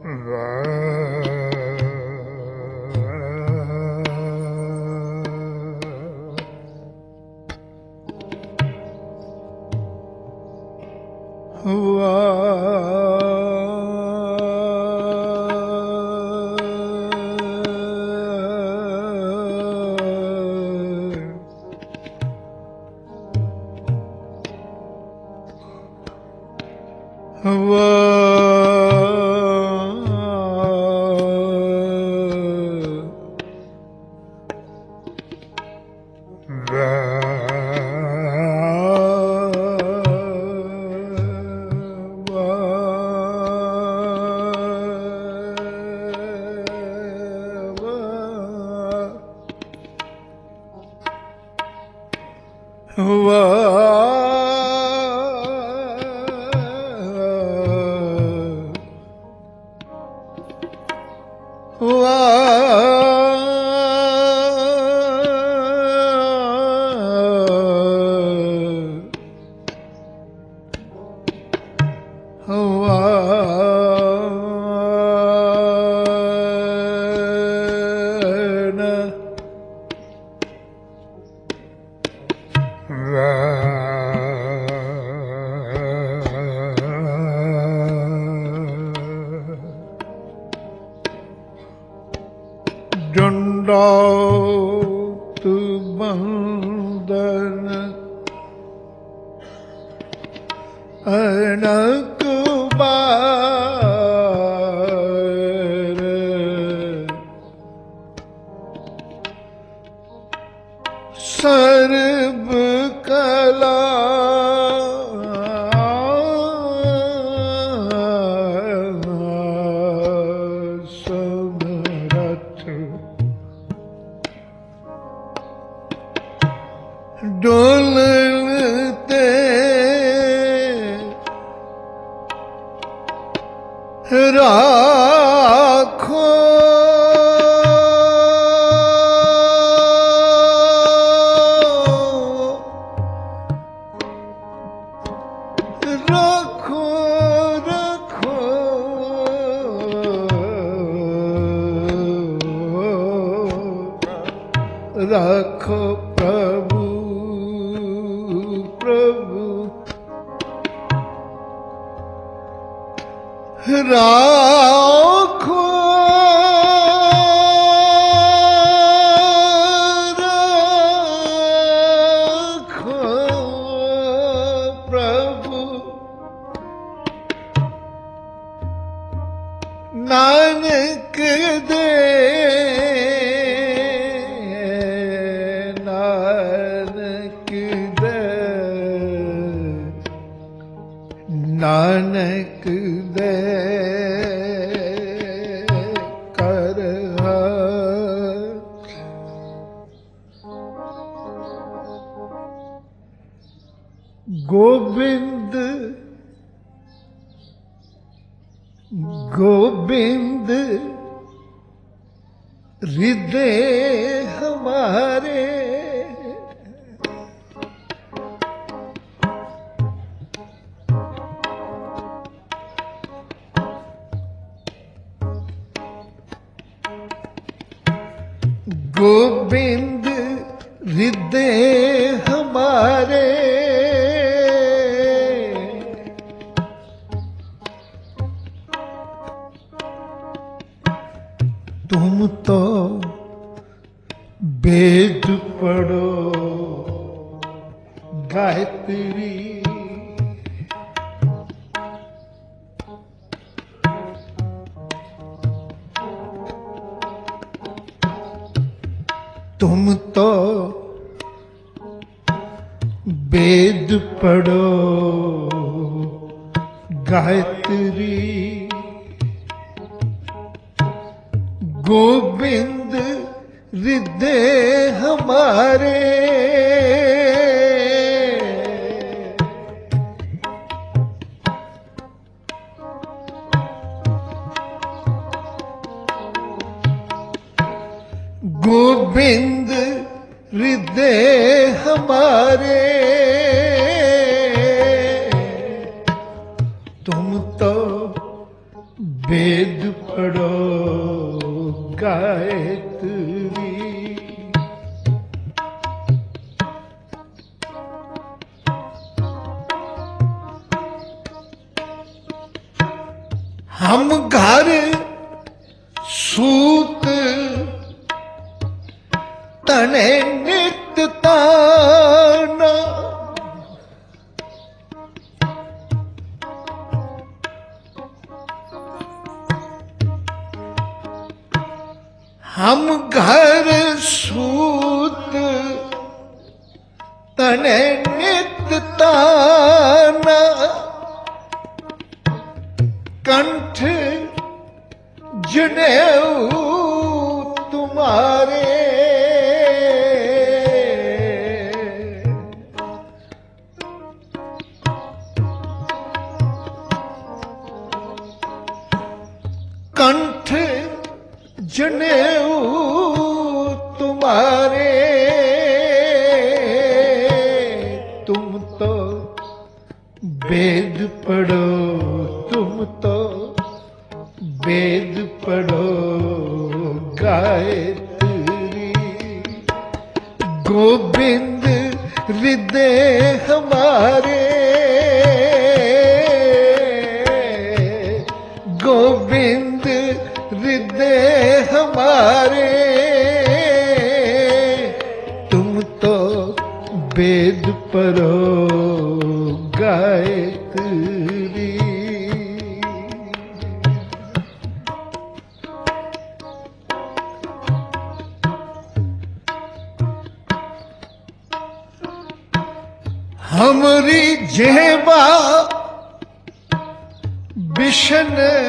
ਡੰਡਾਉਤ ਬੰਦਨ ਅਨਕ ਬਾਰ ਸਰਬ ਕਲਾ ਡੋਲਣ ਤੇ ਰਾਖੋ ਰੱਖੋ ਰੱਖੋ ਰੱਖੋ ਪ੍ਰਭੂ ਰਾਖੋ ਰੱਖੋ ਪ੍ਰਭੂ ਨਾਨਕ ਦੇ ਨਾਨਕ ਦੇ ਕਰ ਗੋਬਿੰਦ ਗੋਬਿੰਦ ਹਿਰਦੇ ਹਮਾਰੇ गोविंद हृदय हमारे तुम तो वेद पढ़ो गायत्री तुम तो वेद पढ़ो गायत्री गोविंद हृदय हमारे गोविंद हृदय हमारे तुम तो वेद पढ़ो गायत्री। हम घर सूत तने नित ताना, हम घर सूत तने नित ताना, कंठ जनेऊ तुम्हारे, कंठ जनेऊ तुम्हारे। तुम तो वेद पढ़ो, तुम तो वेद पढ़ो गायत्री। गोविंद हृदय हमारे, गोविंद हृदय हमारे। तुम तो वेद पढ़ो गायत्री। हमरी जेबा विष्ण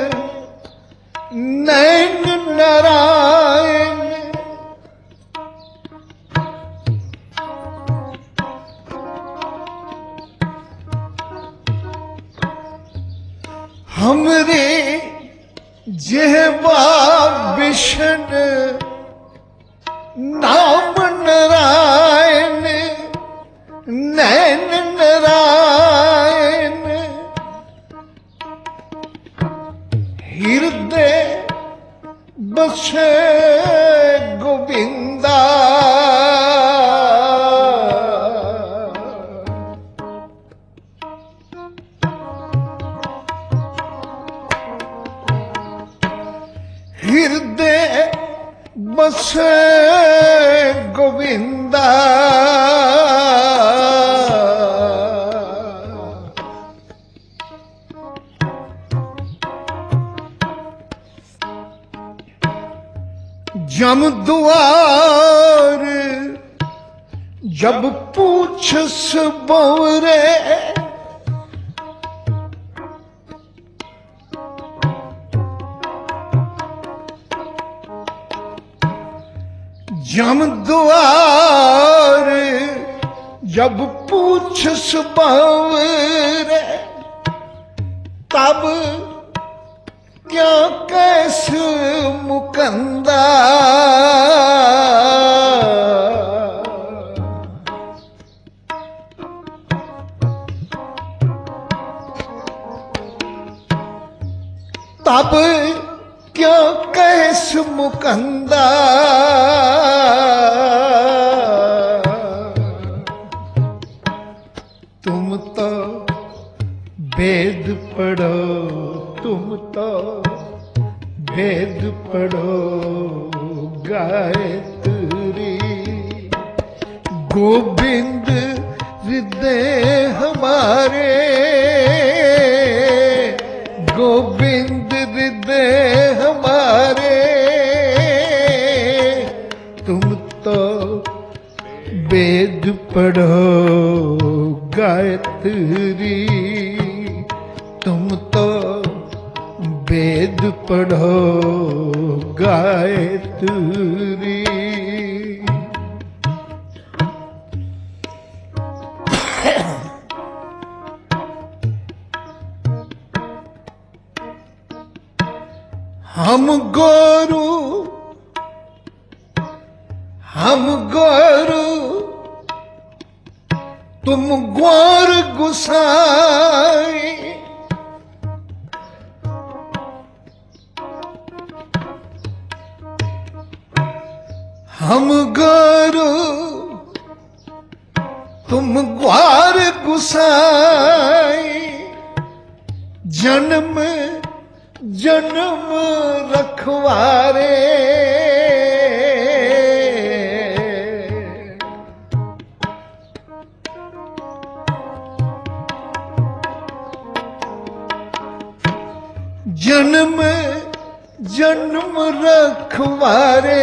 नैन नारायण, हमरे जेबा विष्ण नाम नारायण, नैन नारायण। हृदय बसे गोविंदा, हृदय बसे गोविंदा। जम द्वार जब पूछस बौरे, जम द्वार जब पूछस बौरे, तब क्या कैस मुकंदा। तब क्या कैस मुकंदा। तुम तो वेद पढ़ो, तुम तो वेद पढ़ो गायत्री। गोविंद हृदय हमारे, गोविंद हृदय हमारे। तुम तो वेद पढ़ो गायत्री। तुम तो वेद पढ़ो गायत्री। हम गोरु, हम गोरु, तुम ग्वार गुसाई। हम गोरु तुम ग्वार गुसाई जन्म जन्म रखवारे जन्म जन्म रखवारे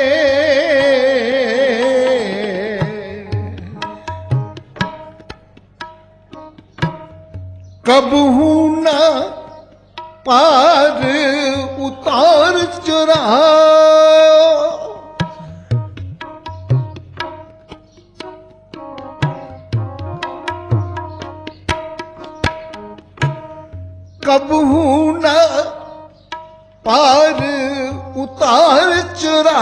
कबहू ना पार उतार चुरा कबहू ना पार उतार चुरा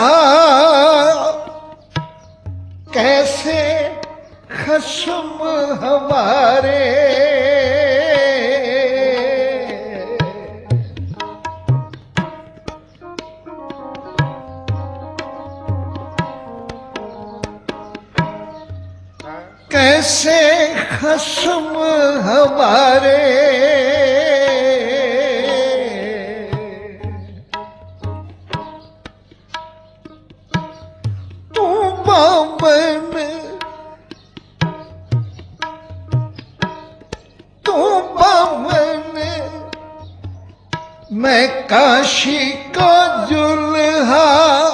कैसे खश्म हमारे कैसे खश्म हमारे तू बामन मैं काशी का जुल्हा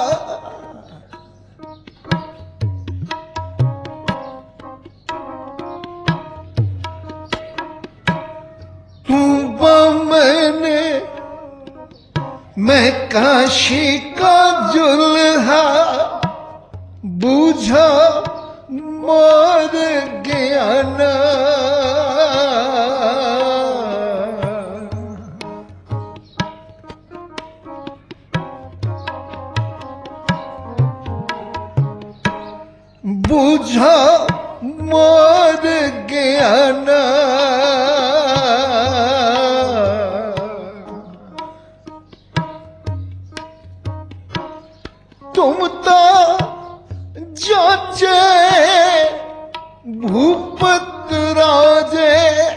तू बामन मैं काशी का जुल्हा बूझा मोर ज्ञान बूझा मोर ज्ञान तुम तो जाचे भूपत राजे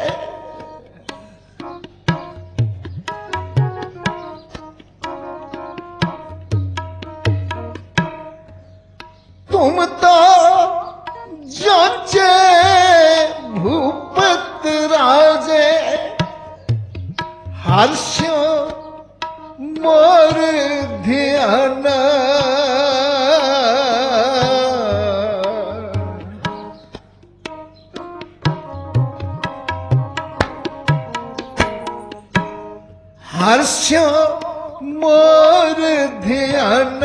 तुम तो जाचे भूपत राजे हर्ष मोर ध्यान हर्ष मोर ध्यान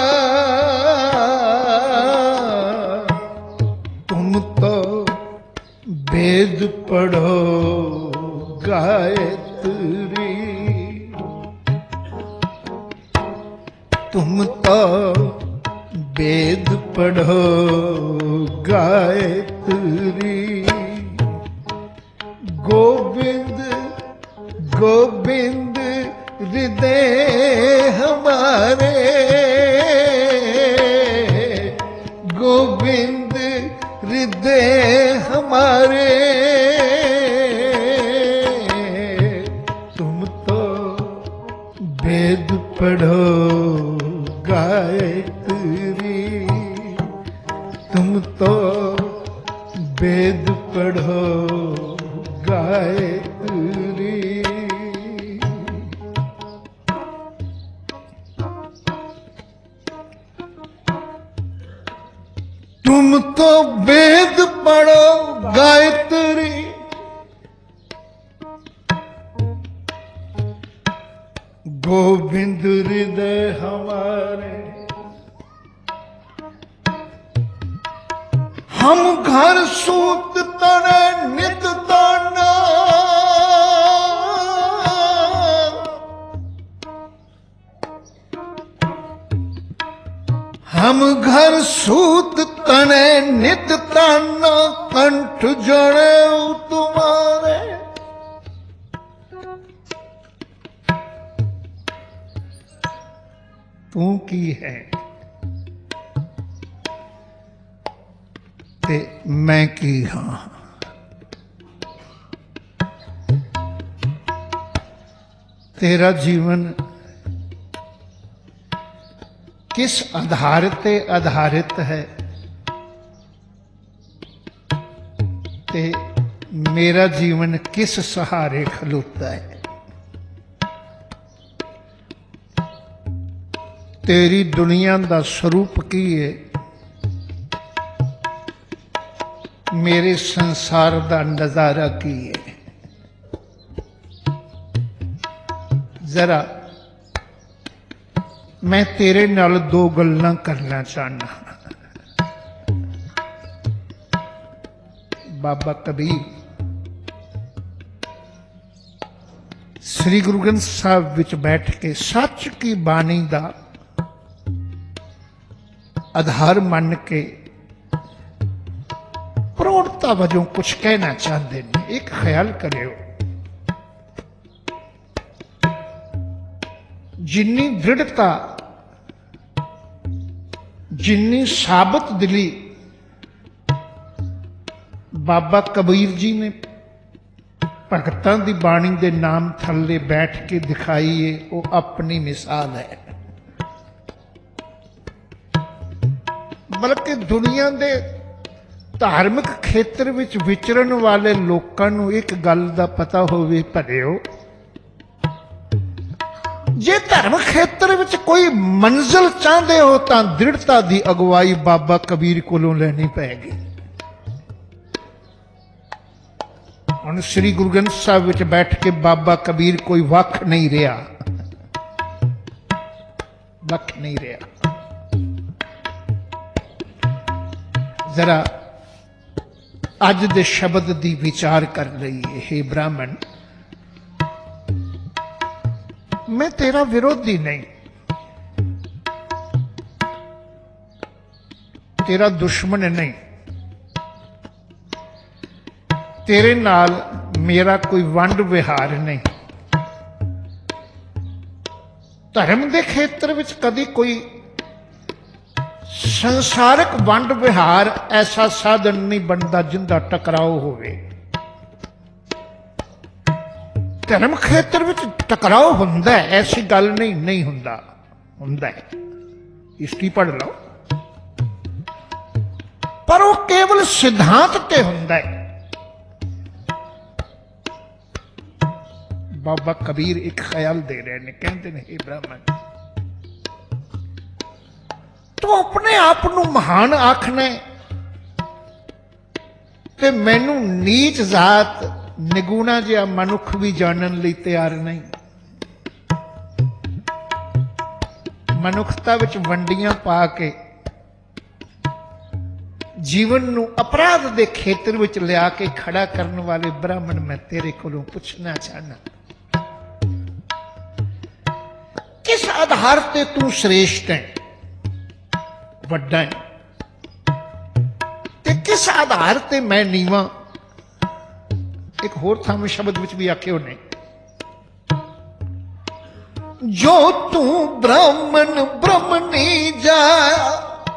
तुम तो वेद पढ़ो गायत्री तुम तो वेद पढ़ो गायत्री गोविंद गोविंद हृदय हमारे गोविंद हृदय हमारे तुम तो वेद पढ़ो गायत्री तुम तो वेद पढ़ो गायत्री तुम तो वेद पढ़ो गायत्री गोविंद हृदय हमारे हम घर सूत तने नित ताना हम घर सूत तने नित ताना कंठ जड़े तुम्हारे तू की है ਤੇ ਮੈਂ ਕੀ ਹਾਂ। तेरा जीवन किस आधार ते आधारित है ते मेरा जीवन किस सहारे खलोता है। तेरी दुनिया का स्वरूप की है, मेरे संसार का नजारा की है। जरा मैं तेरे नाल दो गल्लां करना चाहना। बाबा कबीर श्री गुरु ग्रंथ साहब विच बैठ के सच की बाणी दा आधार मन के प्रौढ़ता वजों कुछ कहना चाहते हैं। एक ख्याल करियो, जिन्नी दृढ़ता, जिन्नी साबित दिली बाबा कबीर जी ने भगतां दी बाणी दे नाम थल्ले बैठ के दिखाई है, वो अपनी मिसाल है। बल्कि दुनिया दे धार्मिक खेत्र विच विचरण वाले लोकां नूं एक गल दा पता होवे, भलिओ जे धर्म खेत्र विच कोई मंजिल चाहते हो तो दृढ़ता की अगवाई बाबा कबीर कोलों लैनी पैगी। हुण श्री गुरु ग्रंथ साहिब विच बैठ के बाबा कबीर कोई वख नहीं रहा, वख नहीं रहा। जरा अज दे शब्द दी विचार कर लईए। हे ब्राह्मण, मैं तेरा विरोधी नहीं, तेरा दुश्मन नहीं, तेरे नाल मेरा कोई वंड विहार नहीं। धर्म के खेत्र विच कदी कोई संसारिक वंड विहार ऐसा साधन नहीं बनता जिंदा टकराव होवे। धर्म खेत्र विच टकराव हुंदा है, ऐसी गल नहीं, नहीं हुंदा, हुंदा है। हिस्ट्री पढ़ लो, पर वो केवल सिद्धांत ते हुंदा है। बाबा कबीर एक ख्याल दे रहे हैं, कहते हैं, हे ब्राह्मण, तू अपने आप नूं महान आखना ते मैनू नीच जात निगुणा जिहा मनुख भी जानन लई तैयार नहीं। मनुखता विच वंडियां पा के जीवन नूं अपराध दे खेत्र विच लिया के खड़ा करने वाले ब्राह्मण, मैं तेरे कोलों पुछना चाहना, किस आधार ते तू श्रेष्ठ है, वड्डा है, ते किस आधार ते मैं नीवा। एक होर थां शब्द विच भी आखे उन्हें, जो तू ब्राह्मण ब्रह्मणी जाया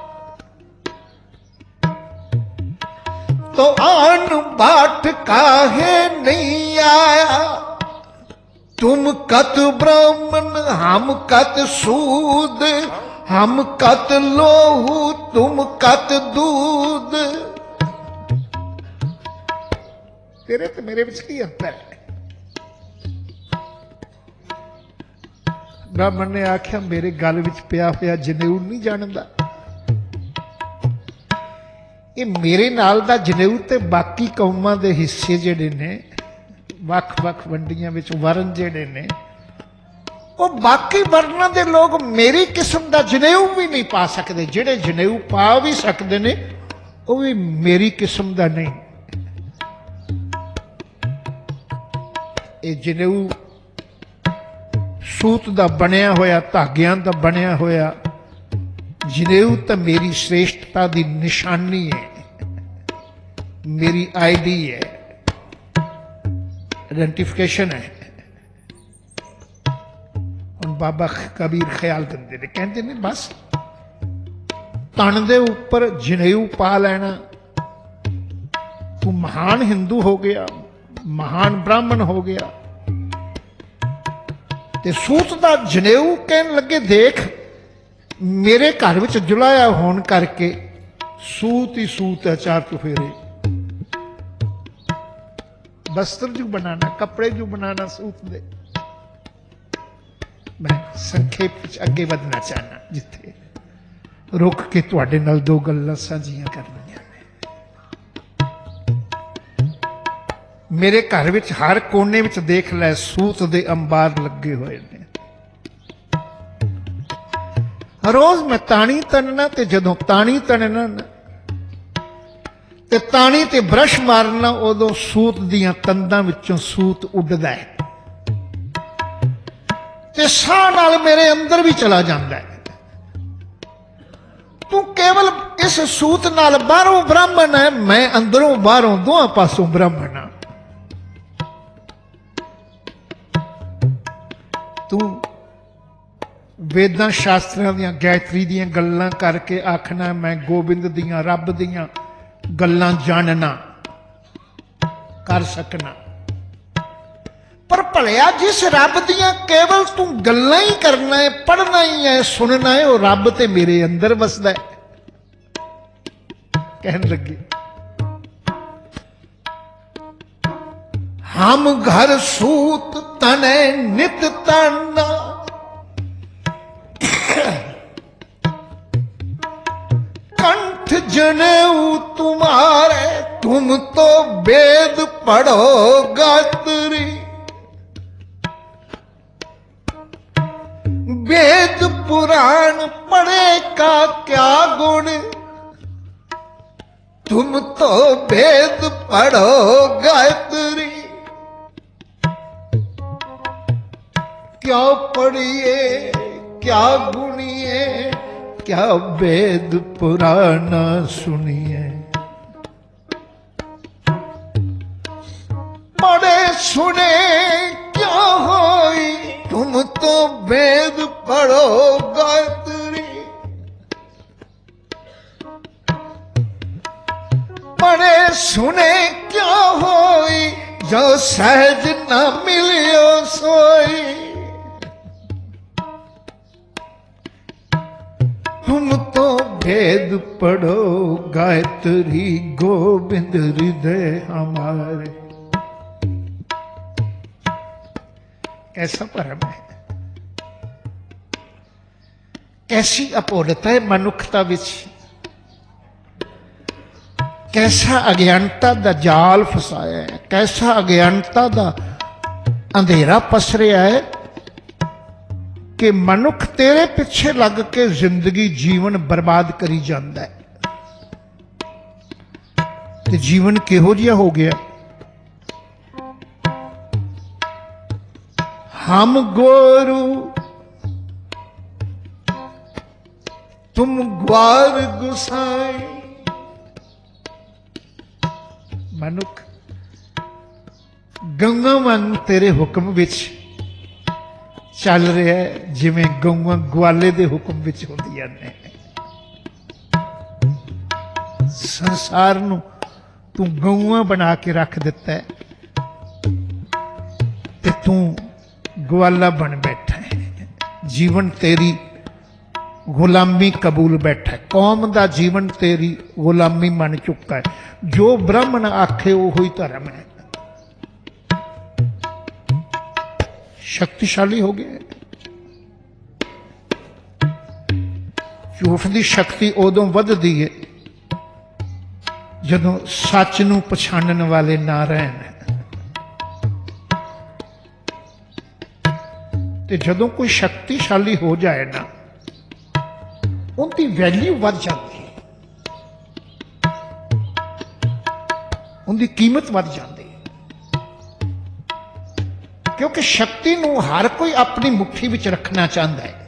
तो आन बाट काहे नहीं आया। तुम कत ब्राह्मण हम कत सूद, हम कत लोहू तुम कत दूध। तेरे तो मेरे विच की अंतर है। ब्राह्मण ने आख्या, मेरे गल विच पिया होया जनेऊ नहीं जानदा। ये मेरे नाल दा जनेऊ ते बाकी कौमां दे हिस्से जिहड़े ने, वख-वख वंडियां विच वर्ण जिहड़े ने, वो बाकी वर्णां दे लोग मेरी किस्म दा जनेऊ भी नहीं पा सकते। जिहड़े जनेऊ पा भी सकते ने, वो भी मेरी किस्म दा नहीं। ये जनेऊ सूत दा बनिया होया, धागियां दा बनिया होया जनेऊ तो मेरी श्रेष्ठता की निशानी है, मेरी आईडी है, आइडेंटिफिकेशन है। हुण बाबा कबीर ख्याल करते ने, कहते ने बस तन दे उपर जनेऊ पा लेना महान हिंदू हो गया, महान ब्राह्मण हो गया। ते सूत दा जनेऊ कहन लगे, देख मेरे घर विच जुलाया होने करके सूत ही सूत है, चार चुफेरे। वस्त्र जो बनाना, कपड़े जो बनाना सूत दे। मैं संखेप विच अगे बढ़ना चाहना, जिथे रुक के तुहाडे नाल दो गल्लां साझियां करनियां ने। मेरे घर विच हर कोने विच देख लै सूत दे अंबार लगे हुए ने। रोज मैं ताणी तनना, ते जदों ताणी तनना ना ते ताणी ते ब्रश मारना, उदों सूत दियां तंदां विचों सूत उडदा है ते साह नाल मेरे अंदर भी चला जांदा है। तू केवल इस सूत नाल बाहरों ब्राह्मण है, मैं अंदरों बाहरों दोहां पासों ब्राह्मण हाँ। तू वेदां शास्त्रां दियां गायत्री दियां गल्लां करके आखना मैं गोबिंद दियां रब दियां गल्लां जानना कर सकना, पर भलिया जिस रब दियां केवल तू गल्लां ही करना है, पढ़ना ही है, सुनना है, वो रब ते मेरे अंदर वसदा है। कहन लगे हम घर सूत तने नित ताना, कंठ जनेऊ तुम्हारे, तुम तो वेद पढ़ो गायत्री। वेद पुराण पढ़े का क्या गुण, तुम तो वेद पढ़ो गायत्री। क्या पढ़िए क्या गुनिए, क्या वेद पुराण सुनिए। पढ़े सुने क्या होई, तुम तो वेद पढ़ो गायत्री। पढ़े सुने क्या होई, जो सहज न मिलियो सोई। तुम तो वेद पढ़ो गायत्री, गोविंद हृदय हमारे। कैसा भरम है, कैसी अपोलता है मनुखता विच, कैसा अज्ञानता दा जाल फसाया है, कैसा अज्ञानता दा अंधेरा पसरिया है कि मनुख तेरे पिछे लग के जिंदगी जीवन बर्बाद करी जाता है। ते जीवन किहो जिहा हो गया, हम गोरू तुम ग्वार गुसाई। मनुख गंगा वांग तेरे हुक्म विच चल रहा है, जिवें गौआं ग्वाले दे हुक्म विच होंदियां ने। संसार नूं तू गौआं बना के रख दिता है ते तू ग्वाला बन बैठा है। जीवन तेरी गुलामी कबूल बैठा है, कौम दा जीवन तेरी गुलामी मन चुका है। जो ब्राह्मण आखे वो ही धर्म है। शक्तिशाली हो गए। झूठ की शक्ति उदों वधदी है जदों सच नूं पछाणन वाले ना रहन। ते जदों कोई शक्तिशाली हो जाए ना, उनकी वैल्यू बढ़ जाती है, उनकी कीमत बढ़ जाती है। क्योंकि शक्ति नूं हर कोई अपनी मुट्ठी विच रखना चाहता है।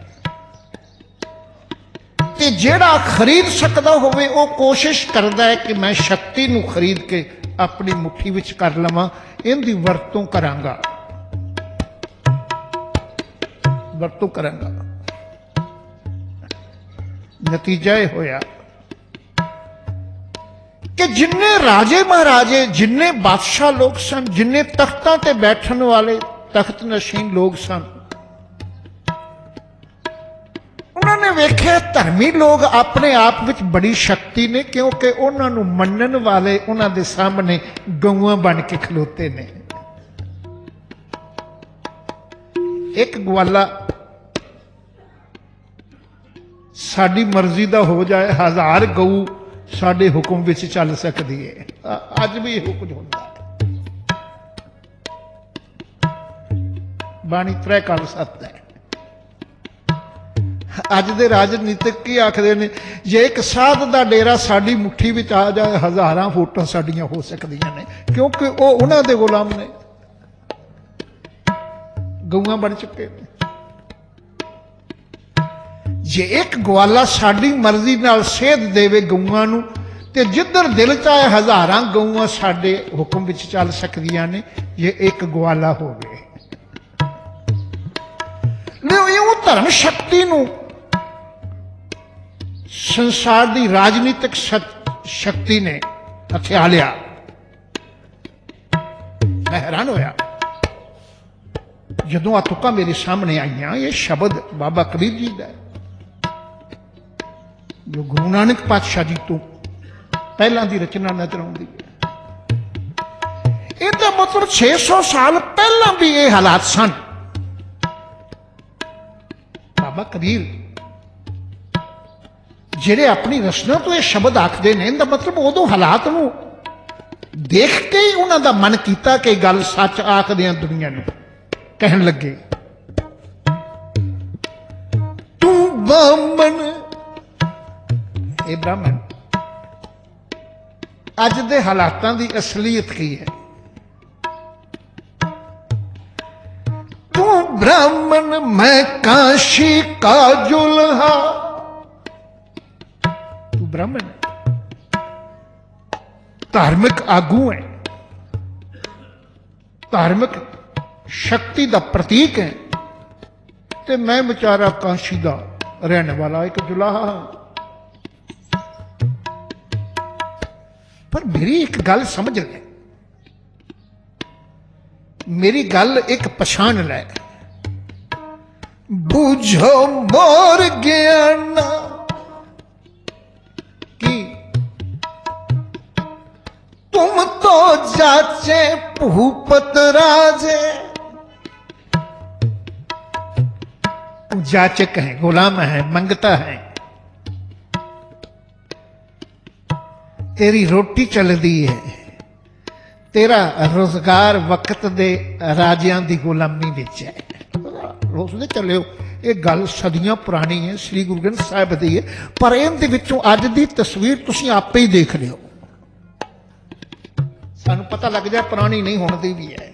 ते जेड़ा खरीद सकता होवे वो कोशिश करता है कि मैं शक्ति नूं खरीद के अपनी मुट्ठी विच कर लवां, इनकी वरतों करांगा, वरतों करांगा। नतीजा यह होया कि जिन्ने राजे महाराजे, जिन्ने बादशाह लोग सन, जिन्ने तख्तां ते बैठन वाले तख्त नशीन लोग सन, उन्होंने वेख्या धर्मी लोग अपने आप विच बड़ी शक्ति ने, क्योंकि उन्होंने मनन वाले उन्हों के सामने गऊआं बन के खलोते ने। एक ग्वाला साड़ी मर्जी का हो जाए, 1000 गऊ साडे हुक्म विच चल सकती है। अज भी यह कुछ होता है। बाणी त्रै काल सत्य है। अज दे राजनीतिक की आखदे ने, जे एक साध का डेरा साडी मुट्ठी विच आ जाए, 1000 वोटां साडियां हो सकदियां ने, क्योंकि वो उन्हां दे गुलाम ने, गऊआं बन चुके हैं। जे एक ग्वाला साडी मर्जी नाल सेध देवे गऊआं नूं, ते जिधर दिल चाहे 1000 गऊआं साडे हुक्म विच चल सकदियां ने, ये एक ग्वाला हो गए। इउं धर्म शक्ति नूं संसार दी राजनीतिक शक्ति ने हथिया लिया। मैं हैरान होया जदों आ तुकां मेरे सामने आईयां। ये शब्द बाबा कबीर जी दा है, जो गुरु नानक पातशाह जी तो पहला दी रचना नजर आउंदी है। इसदा मतलब 600 साल पहला भी ये हालात सन। बाबा कबीर जिहड़े अपनी रचना तो यह शब्द आखदे ने, इहदा मतलब उदों हालात नूं देख के ही उन्हां दा मन कीता कि गल सच आखदे दुनिया नूं। कहन लगे, तू ब्राह्मण, ये ब्राह्मण अज दे हालातां दी असलीयत की है। तू ब्राह्मण मैं काशी का जुल्हा। तू ब्राह्मण धार्मिक आगू है, धार्मिक शक्ति का प्रतीक है, ते मैं बेचारा काशी का रहने वाला एक जुलाहा हाँ। पर मेरी एक गल समझ ले, मेरी गल एक पछाण ले। बूझो मोर ज्ञान की तुम तो जाचे भूपत राजे। तू जाचक है, गुलाम है, मंगता है, तेरी रोटी चलती है, तेरा रोजगार वक्त दे राजियां दी गुलामी विच है। रोजदे चलियो, ये गल सदियां पुरानी है, श्री गुरु ग्रंथ साहिब दी है, पर इहदे विचों अज दी तस्वीर तुसीं आपे ही देख लियो। सानूं पता लग जाए पुरानी नहीं होंदी भी है।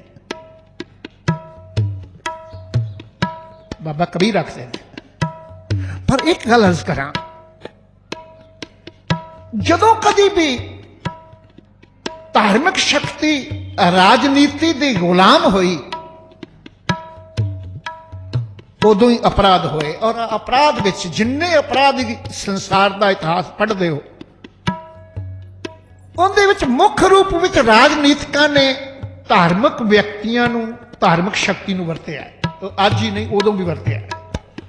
बाबा कबीर आखदे ने। पर एक गल अर्ज करां, जदों कदी भी धार्मिक शक्ति राजनीति की गुलाम हुई, उदों ही अपराध होए। और अपराध विच जिन्ने अपराध संसार का इतिहास पढ़ते हो, उनदे विच मुख्य रूप विच राजनीतिकां ने धार्मिक व्यक्तियों नूं, धार्मिक शक्ति नूं वरतिया है। तो अज ही नहीं, उदों भी वरतिया है।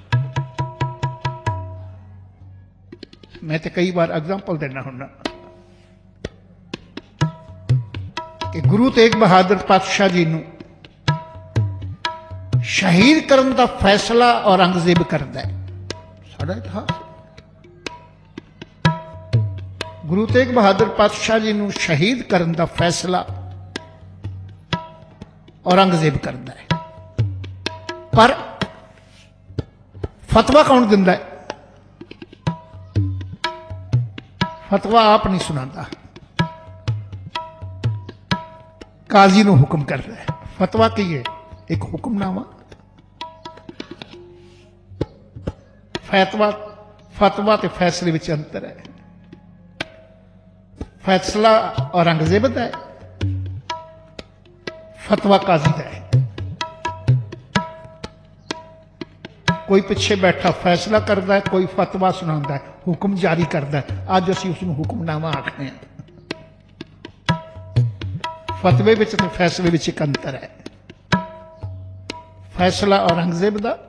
मैं तो कई बार एग्जाम्पल देना हुन्ना कि गुरु तेग बहादुर पातशाह जी नूं शहीद करने का फैसला औरंगजेब करता है। साडा इतिहास, गुरु तेग बहादुर पातशाह जी नूं शहीद करने का फैसला औरंगजेब करता है, पर फतवा कौन दिंदा है? फतवा आप नहीं सुनाता, काजी नूं हुक्म कर रहा है। फतवा की है? एक हुक्मनामा। फतवा ते फैसले विच अंतर है। फैसला औरंगजेब दा है, फतवा काजी दा है। कोई पिछे बैठा फैसला करता है, कोई फतवा सुनाता है, हुक्म जारी करता है। अज असीं उसनूं हुक्मनामा आखने हैं। फतवे विच ते फैसले विच एक अंतर है। फैसला औरंगजेब दा,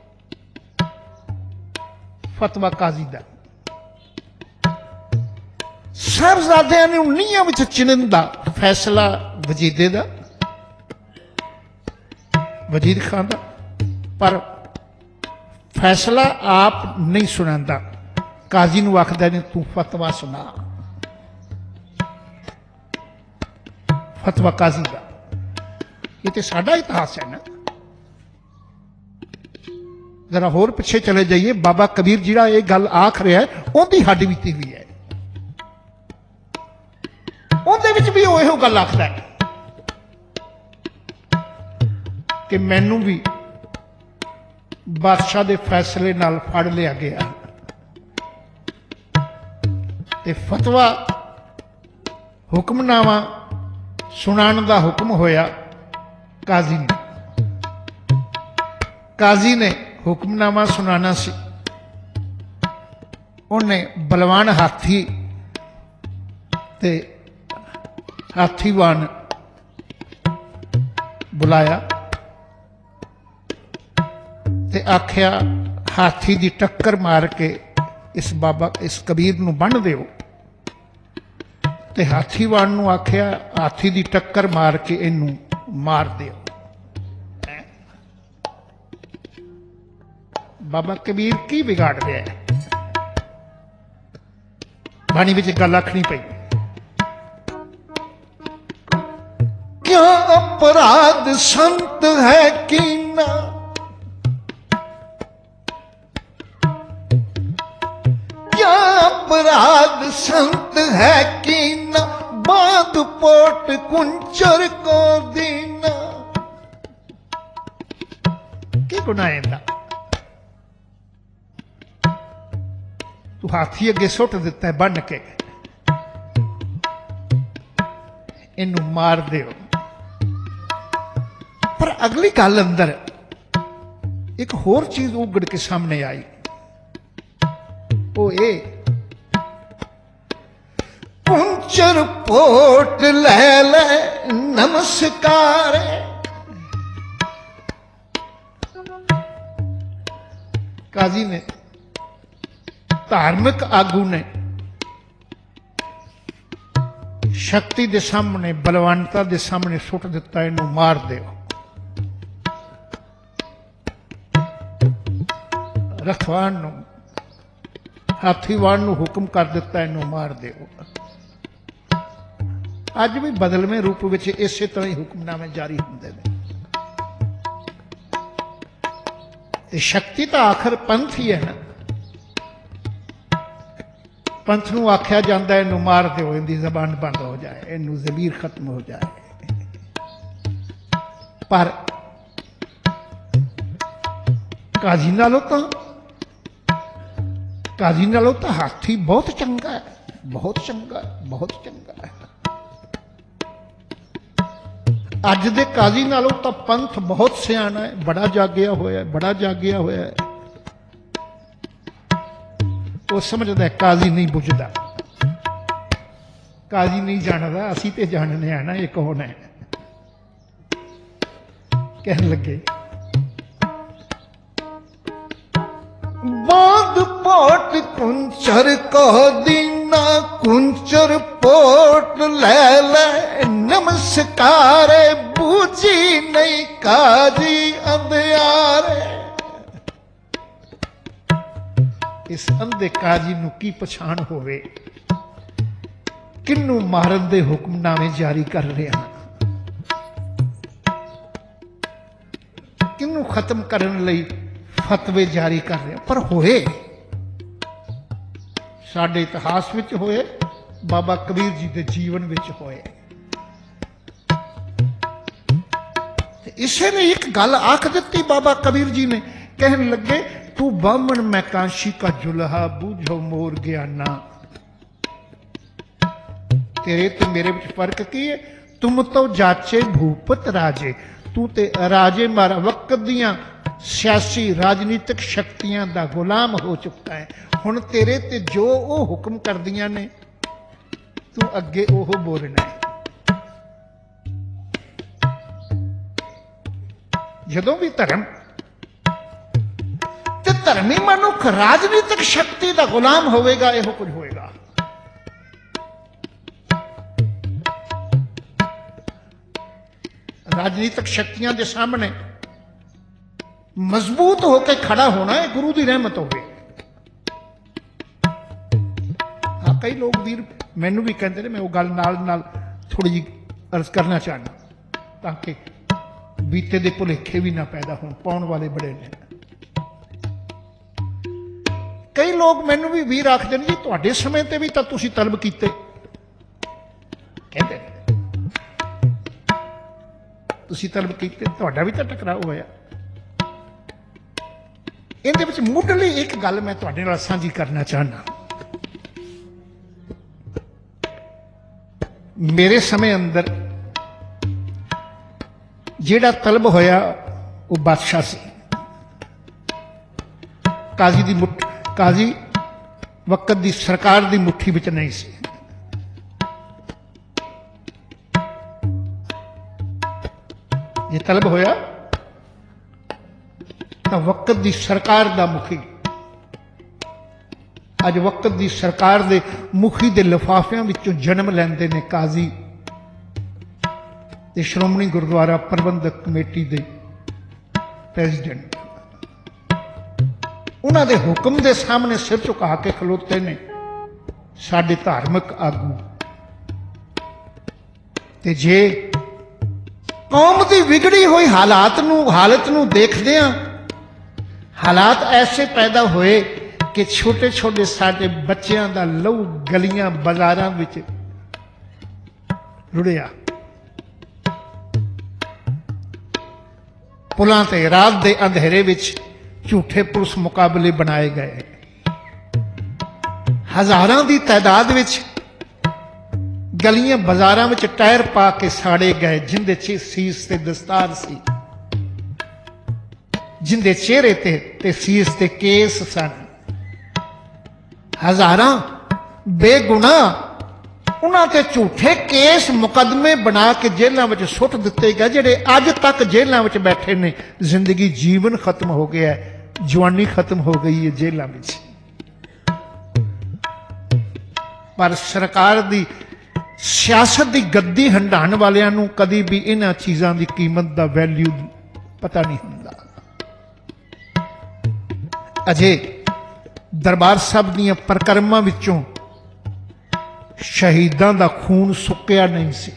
फतवा काजी दा। साहबजादियां ने नीहां विच चिणन दा फैसला वजीदे दा, वजीद खान दा, पर फैसला आप नहीं सुनांदा। काजी नूं आखदा ने तू फतवा सुना, फतवा काजी का। ये तो साडा इतिहास है ना। जरा होर पिछे चले जाइए, बाबा कबीर जिहड़ा ये गल आख रहा है उहदी हड्ड बीती हुई है, उहदे विच भी ओह गल आखदा है कि मैनू भी बादशाह दे फैसले नाल फड़ लिया गया ते फतवा हुक्मनामा सुनाने का हुक्म होया काजी ने। काजी ने हुक्मनामा सुनाना सी, उन्हें बलवान हाथी ते हाथीवान बुलाया ते आख्या हाथी की टक्कर मार के इस बाबा इस कबीर नूं बन दिओ। ते हाथीवान नूं आख्या हाथी की टक्कर मार के इनू मार दिओ। बाबा कबीर की बिगाड़ दिया है? बाणी विच गल आखनी पई, क्या अपराध संत है कीना, क्या अपराध संत है कीना, बांध पोट कुंचर को दीना। की गुनाह है? तू हाथी अगे सुट दिता है बन के, इनू मार दिओ। पर अगली गल अंदर एक होर चीज उगड़ के सामने आई, वो ये कुंचर पोट ले ले नमस्कार। काजी ने, धार्मिक आगू ने शक्ति के सामने, बलवानता के सामने सुट दिता, इनू मार दिओ। रखवान नूं, हाथीवान नूं हुक्म कर दिता, इनू मार दिओ। अज भी बदलवें रूप में इसे तरह ही हुक्मनामे जारी होंदे ने। शक्ति तो आखिर पंथ ही है ना। पंथ नूं आख्या जाता है इनू मार दो, इनकी जबान बंद हो जाए, इनू ज़मीर खत्म हो जाए। पर काजी नालों तो हाथी बहुत चंगा है, बहुत चंगा है, बहुत चंगा है। अज दे काजी नालों तो पंथ बहुत सियाना है, बड़ा जागिया होया है, बड़ा जागिया होया है। वो समझदा काजी नहीं बुझदा, काजी नहीं जानदा। असी ते जानने हैं ना ये कौन है। कहने लगे बांध पोट कुंचर को दीना, कुंचर पोट ले ले नमस्कार। बूझी नहीं काजी अंधियारे। इस अंधे काजी नूं की पछाण होवे, किन्नू मारन दे हुक्मनामे जारी कर रहे हैं, किन्नू खत्म करने लई फतवे जारी कर रहे हैं। पर होए साडे इतिहास विच होए, बाबा कबीर जी के जीवन विच होए। इसे ने एक गल आख दी बाबा कबीर जी ने, कहने लगे तू बामण मैं कांशी का जुल्हा, बूझो मोर ज्ञाना। तेरे ते मेरे विच फर्क की है? तुम तो जाचे भूपत राजे, तू ते राजे मारा वक्त दियां सियासी राजनीतिक शक्तियां दा गुलाम हो चुका है। हुण तेरे ते जो वो हुक्म करदियां ने, तू अगे ओह बोलना है। ਜਦੋਂ ਵੀ ਧਰਮ ਤੇ ਧਰਮੀ ਮਨੁੱਖ ਰਾਜਨੀਤਿਕ ਸ਼ਕਤੀ ਦਾ ਗੁਲਾਮ ਹੋਵੇਗਾ, ਇਹੋ ਕੁਝ ਹੋਏਗਾ। ਰਾਜਨੀਤਿਕ ਸ਼ਕਤੀਆਂ ਦੇ ਸਾਹਮਣੇ ਮਜ਼ਬੂਤ ਹੋ ਕੇ ਖੜਾ ਹੋਣਾ ਇਹ ਗੁਰੂ ਦੀ ਰਹਿਮਤ ਹੋਵੇ। ਹਾਂ, ਕਈ ਲੋਕ ਵੀਰ ਮੈਨੂੰ ਵੀ ਕਹਿੰਦੇ ਨੇ, ਮੈਂ ਉਹ ਗੱਲ ਨਾਲ ਥੋੜੀ ਜਿਹੀ ਅਰਜ਼ ਕਰਨਾ ਚਾਹੁੰਦਾ ਤਾਂ ਕਿ ਬੀਤੇ ਦੇ ਭੁਲੇਖੇ ਵੀ ਨਾ ਪੈਦਾ ਹੋਣ, ਪਾਉਣ ਵਾਲੇ ਬੜੇ ਨੇ। ਕਈ ਲੋਕ ਮੈਨੂੰ ਵੀ ਵੀਰ ਆਖਦੇ ਨੇ ਜੀ ਤੁਹਾਡੇ ਸਮੇਂ ਤੇ ਵੀ ਤਾਂ ਤੁਸੀਂ ਤਲਬ ਕੀਤੇ, ਕਹਿੰਦੇ ਤੁਸੀਂ ਤਲਬ ਕੀਤੇ, ਤੁਹਾਡਾ ਵੀ ਤਾਂ ਟਕਰਾਓ ਹੋਇਆ। ਇਹਦੇ ਵਿੱਚ ਮੁੱਢਲੀ ਇੱਕ ਗੱਲ ਮੈਂ ਤੁਹਾਡੇ ਨਾਲ ਸਾਂਝੀ ਕਰਨਾ ਚਾਹੁੰਦਾ। ਮੇਰੇ ਸਮੇਂ ਅੰਦਰ ਜਿਹੜਾ ਤਲਬ ਹੋਇਆ ਉਹ ਬਾਦਸ਼ਾਹ ਸੀ। ਕਾਜ਼ੀ ਵਕਤ ਦੀ ਸਰਕਾਰ ਦੀ ਮੁੱਠੀ ਵਿੱਚ ਨਹੀਂ ਸੀ। ਇਹ ਤਲਬ ਹੋਇਆ ਤਾਂ ਵਕਤ ਦੀ ਸਰਕਾਰ ਦਾ ਮੁਖੀ, ਅੱਜ ਵਕਤ ਦੀ ਸਰਕਾਰ ਦੇ ਮੁਖੀ ਦੇ ਲਿਫਾਫਿਆਂ ਵਿੱਚੋਂ ਜਨਮ ਲੈਂਦੇ ਨੇ ਕਾਜ਼ੀ ਤੇ ਸ਼੍ਰੋਮਣੀ ਗੁਰਦੁਆਰਾ ਪ੍ਰਬੰਧਕ ਕਮੇਟੀ ਦੇ ਪ੍ਰੈਜ਼ੀਡੈਂਟ। ਉਹਨਾਂ ਦੇ ਹੁਕਮ ਦੇ ਸਾਹਮਣੇ ਸਿਰ ਝੁਕਾ ਕੇ ਖਲੋਤੇ ਨੇ ਸਾਡੇ ਧਾਰਮਿਕ ਆਗੂ। ਤੇ ਜੇ ਕੌਮ ਦੀ ਵਿਗੜੀ ਹੋਈ ਹਾਲਤ ਨੂੰ ਦੇਖਦੇ ਹਾਂ, ਹਾਲਾਤ ਐਸੇ ਪੈਦਾ ਹੋਏ ਕਿ ਛੋਟੇ ਛੋਟੇ ਸਾਡੇ ਬੱਚਿਆਂ ਦਾ ਲਹੂ ਗਲੀਆਂ ਬਾਜ਼ਾਰਾਂ ਵਿੱਚ ਰੁੜਿਆ। ਪੁਲਾਂ ਤੇ ਰਾਤ ਦੇ ਅੰਧੇਰੇ ਵਿੱਚ ਝੂਠੇ ਪੁਲਿਸ ਮੁਕਾਬਲੇ ਬਣਾਏ ਗਏ। ਹਜ਼ਾਰਾਂ ਦੀ ਤਾਦਾਦ ਵਿੱਚ ਗਲੀਆਂ ਬਾਜ਼ਾਰਾਂ ਵਿੱਚ ਟਾਇਰ ਪਾ ਕੇ ਸਾੜੇ ਗਏ, ਜਿੰਦੇ ਸੀਸ ਤੇ ਦਸਤਾਰ ਸੀ, ਜਿੰਦੇ ਚਿਹਰੇ ਤੇ ਸੀਸ ਤੇ ਕੇਸ ਸਨ। ਹਜ਼ਾਰਾਂ ਬੇਗੁਨਾਹ ਉਹਨਾਂ ਤੇ ਝੂਠੇ ਕੇਸ ਮੁਕੱਦਮੇ ਬਣਾ ਕੇ ਜੇਲ੍ਹਾਂ ਵਿੱਚ ਸੁੱਟ ਦਿੱਤੇ ਗਏ, ਜਿਹੜੇ ਅੱਜ ਤੱਕ ਜੇਲ੍ਹਾਂ ਵਿੱਚ ਬੈਠੇ ਨੇ। ਜ਼ਿੰਦਗੀ ਜੀਵਨ ਖਤਮ ਹੋ ਗਿਆ, ਜਵਾਨੀ ਖਤਮ ਹੋ ਗਈ ਹੈ ਜੇਲ੍ਹਾਂ ਵਿੱਚ। ਪਰ ਸਰਕਾਰ ਦੀ ਸਿਆਸਤ ਦੀ ਗੱਦੀ ਹੰਢਾਉਣ ਵਾਲਿਆਂ ਨੂੰ ਕਦੀ ਵੀ ਇਹਨਾਂ ਚੀਜ਼ਾਂ ਦੀ ਕੀਮਤ ਦਾ ਵੈਲਿਊ ਪਤਾ ਨਹੀਂ ਹੁੰਦਾ। ਅਜੇ ਦਰਬਾਰ ਸਾਹਿਬ ਦੀਆਂ ਪਰਿਕਰਮਾਂ ਵਿੱਚੋਂ ਸ਼ਹੀਦਾਂ ਦਾ ਖੂਨ ਸੁੱਕਿਆ ਨਹੀਂ ਸੀ।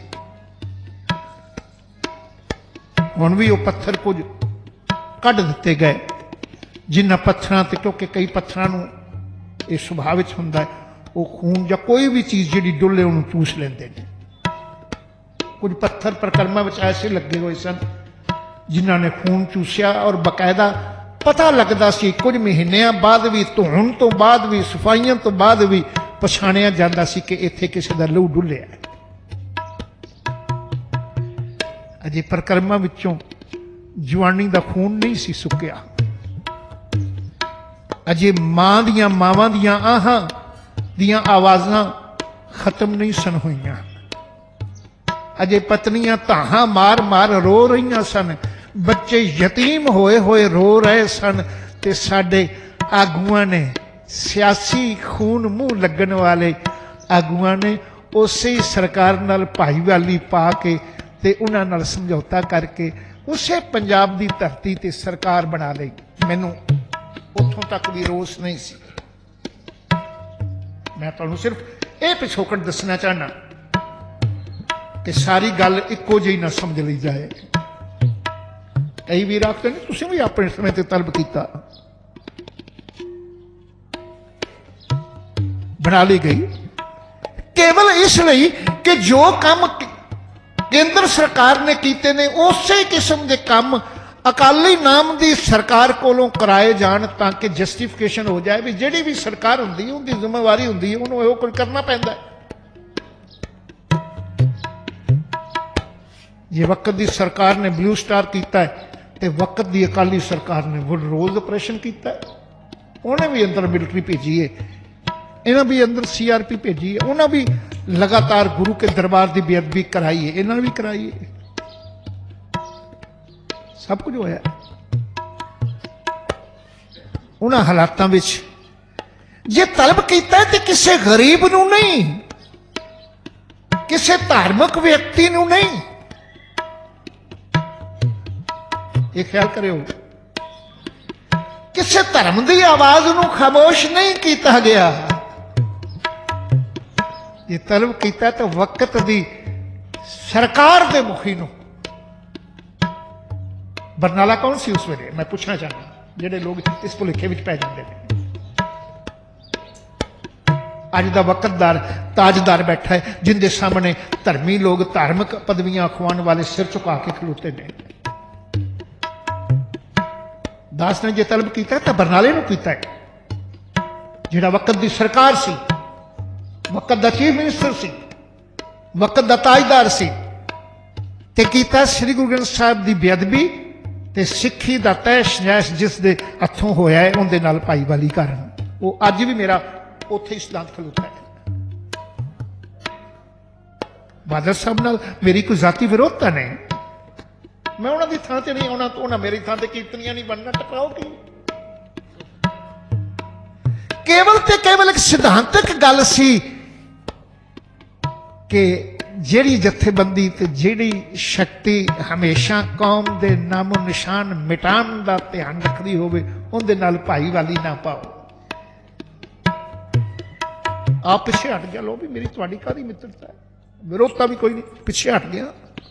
ਹੁਣ ਵੀ ਉਹ ਪੱਥਰ ਕੁਝ ਕੱਢ ਦਿੱਤੇ ਗਏ, ਜਿਨ੍ਹਾਂ ਪੱਥਰਾਂ ਤੇ, ਕਿਉਂਕਿ ਕਈ ਪੱਥਰਾਂ ਨੂੰ ਇਹ ਸੁਭਾਅ ਵਿੱਚ ਹੁੰਦਾ ਹੈ, ਉਹ ਖੂਨ ਜਾਂ ਕੋਈ ਵੀ ਚੀਜ਼ ਜਿਹੜੀ ਡੁੱਲੇ ਉਹਨੂੰ ਚੂਸ ਲੈਂਦੇ ਨੇ। ਕੁਝ ਪੱਥਰ ਪਰਿਕਰਮਾ ਵਿੱਚ ਐਸੇ ਲੱਗੇ ਹੋਏ ਸਨ ਜਿਨ੍ਹਾਂ ਨੇ ਖੂਨ ਚੂਸਿਆ, ਔਰ ਬਕਾਇਦਾ ਪਤਾ ਲੱਗਦਾ ਸੀ ਕੁਝ ਮਹੀਨਿਆਂ ਬਾਅਦ ਵੀ, ਧੋਣ ਤੋਂ ਬਾਅਦ ਵੀ, ਸਫਾਈਆਂ ਤੋਂ ਬਾਅਦ ਵੀ ਪਛਾਣਿਆ ਜਾਂਦਾ ਸੀ ਕਿ ਇੱਥੇ ਕਿਸੇ ਦਾ ਲਹੂ ਡੁੱਲਿਆ। ਅਜੇ ਪਰਿਕਰਮਾ ਵਿੱਚੋਂ ਜਵਾਨੀ ਦਾ ਖੂਨ ਨਹੀਂ ਸੀ ਸੁੱਕਿਆ। ਅਜੇ ਮਾਵਾਂ ਦੀਆਂ ਆਹਾਂ ਦੀਆਂ ਆਵਾਜ਼ਾਂ ਖਤਮ ਨਹੀਂ ਸਨ ਹੋਈਆਂ। ਅਜੇ ਪਤਨੀਆਂ ਧਾਹਾਂ ਮਾਰ ਮਾਰ ਰੋ ਰਹੀਆਂ ਸਨ, ਬੱਚੇ ਯਤੀਮ ਹੋਏ ਹੋਏ ਰੋ ਰਹੇ ਸਨ। ਤੇ ਸਾਡੇ ਆਗੂਆਂ ਨੇ, ਸਿਆਸੀ ਖੂਨ ਮੂੰਹ ਲੱਗਣ ਵਾਲੇ ਆਗੂਆਂ ਨੇ, ਉਸੇ ਸਰਕਾਰ ਨਾਲ ਭਾਈਵਾਲੀ ਪਾ ਕੇ ਤੇ ਉਹਨਾਂ ਨਾਲ ਸਮਝੌਤਾ ਕਰਕੇ ਉਸੇ ਪੰਜਾਬ ਦੀ ਧਰਤੀ ਤੇ ਸਰਕਾਰ ਬਣਾ ਲਈ। ਮੈਨੂੰ ਉੱਥੋਂ ਤੱਕ ਵੀ ਰੋਸ ਨਹੀਂ ਸੀ। ਮੈਂ ਤੁਹਾਨੂੰ ਸਿਰਫ ਇਹ ਪਿਛੋਕੜ ਦੱਸਣਾ ਚਾਹਨਾ ਕਿ ਸਾਰੀ ਗੱਲ ਇੱਕੋ ਜਿਹੀ ਨਾ ਸਮਝ ਲਈ ਜਾਏ। ਕਈ ਵੀਰ ਆਖਦੇ ਨੇ ਤੁਸੀਂ ਵੀ ਆਪਣੇ ਸਮੇਂ ਤੇ ਤਲਬ ਕੀਤਾ, ਬਣਾ ਲਈ ਗਈ ਕੇਵਲ ਇਸ ਲਈ ਕਿ ਜੋ ਕੰਮ ਕੇਂਦਰ ਸਰਕਾਰ ਨੇ ਕੀਤੇ ਨੇ ਉਸੇ ਕਿਸਮ ਦੇ ਕੰਮ ਅਕਾਲੀ ਨਾਮ ਦੀ ਸਰਕਾਰ ਕੋਲੋਂ ਕਰਾਏ ਜਾਣ, ਤਾਂ ਕਿ ਜਸਟੀਫਿਕੇਸ਼ਨ ਹੋ ਜਾਏ ਵੀ ਜਿਹੜੀ ਵੀ ਸਰਕਾਰ ਹੁੰਦੀ ਉਹਦੀ ਜ਼ਿੰਮੇਵਾਰੀ ਹੁੰਦੀ ਹੈ, ਉਹਨੂੰ ਇਹੋ ਕੁਝ ਕਰਨਾ ਪੈਂਦਾ। ਜੇ ਵਕਤ ਦੀ ਸਰਕਾਰ ਨੇ ਬਲੂ ਸਟਾਰ ਕੀਤਾ ਹੈ ਤੇ ਵਕਤ ਦੀ ਅਕਾਲੀ ਸਰਕਾਰ ਨੇ ਰੋਜ਼ ਆਪਰੇਸ਼ਨ ਕੀਤਾ। ਉਹਨੇ ਵੀ ਅੰਦਰ ਮਿਲਟਰੀ ਭੇਜੀ ਹੈ, ਇਹਨਾਂ ਵੀ ਅੰਦਰ CRP ਭੇਜੀ ਹੈ, ਉਹਨਾਂ ਵੀ ਲਗਾਤਾਰ ਗੁਰੂ ਕੇ ਦਰਬਾਰ ਦੀ ਬੇਅਦਬੀ ਕਰਾਈ ਹੈ, ਇਹਨਾਂ ਨੇ ਵੀ ਕਰਾਈ ਹੈ। सब कुछ होया। उन्हां हालातां विच जे तलब कीता ते किसी गरीब नूं नहीं, किसी धार्मिक व्यक्ति नूं नहीं, ये ख्याल करियो, किसी धर्म की आवाज नूं खामोश नहीं किया गया। ये तलब किया तो वक्त दी सरकार दे मुखी नूं। बरनाला कौन सी उस वेले, मैं पूछना चाहना, जिहड़े लोग इस भुलेखे विच पै जांदे ने। अज दा वक्तदार ताजदार बैठा है, जिंदे सामने धर्मी लोग धार्मिक पदवियां अखवाण वाले सिर झुका के खलोते ने। दास ने जो तलब किया तो बरनाले नूं कीता है, जिहड़ा वक्त दी सरकार सी, वक्त दा चीफ मिनिस्टर सी, वक्त दा ताजदार सी, ते कीता श्री गुरु ग्रंथ साहिब दी बेअदबी ते सिੱਖੀ दा तैश नैश जिस दे हत्थों होया है, उनदे नाल भाईवाली करन। वो अज भी मेरा उत्थे ही सिद्धांत खलोता है। बादल साहब नाल मेरी कोई जाती विरोधता नहीं, मैं उन्होंने थां ते नहीं आना, तो उन्हें मेरी थां ते कीर्तनियां नहीं बनना, टकराओ की। केवल ते केवल एक सिद्धांतक गल सी कि जिहड़ी जथेबंदी ते जिहड़ी शक्ति हमेशा कौम दे नामो निशान मिटाण दा ध्यान रखदी होवे, उहदे नाल भाईवाली ना पाओ। आप पिछे हट गया, लो भी मेरी तुहाडी काहदी मित्रता है, विरोधता भी कोई नहीं, पिछे हट गया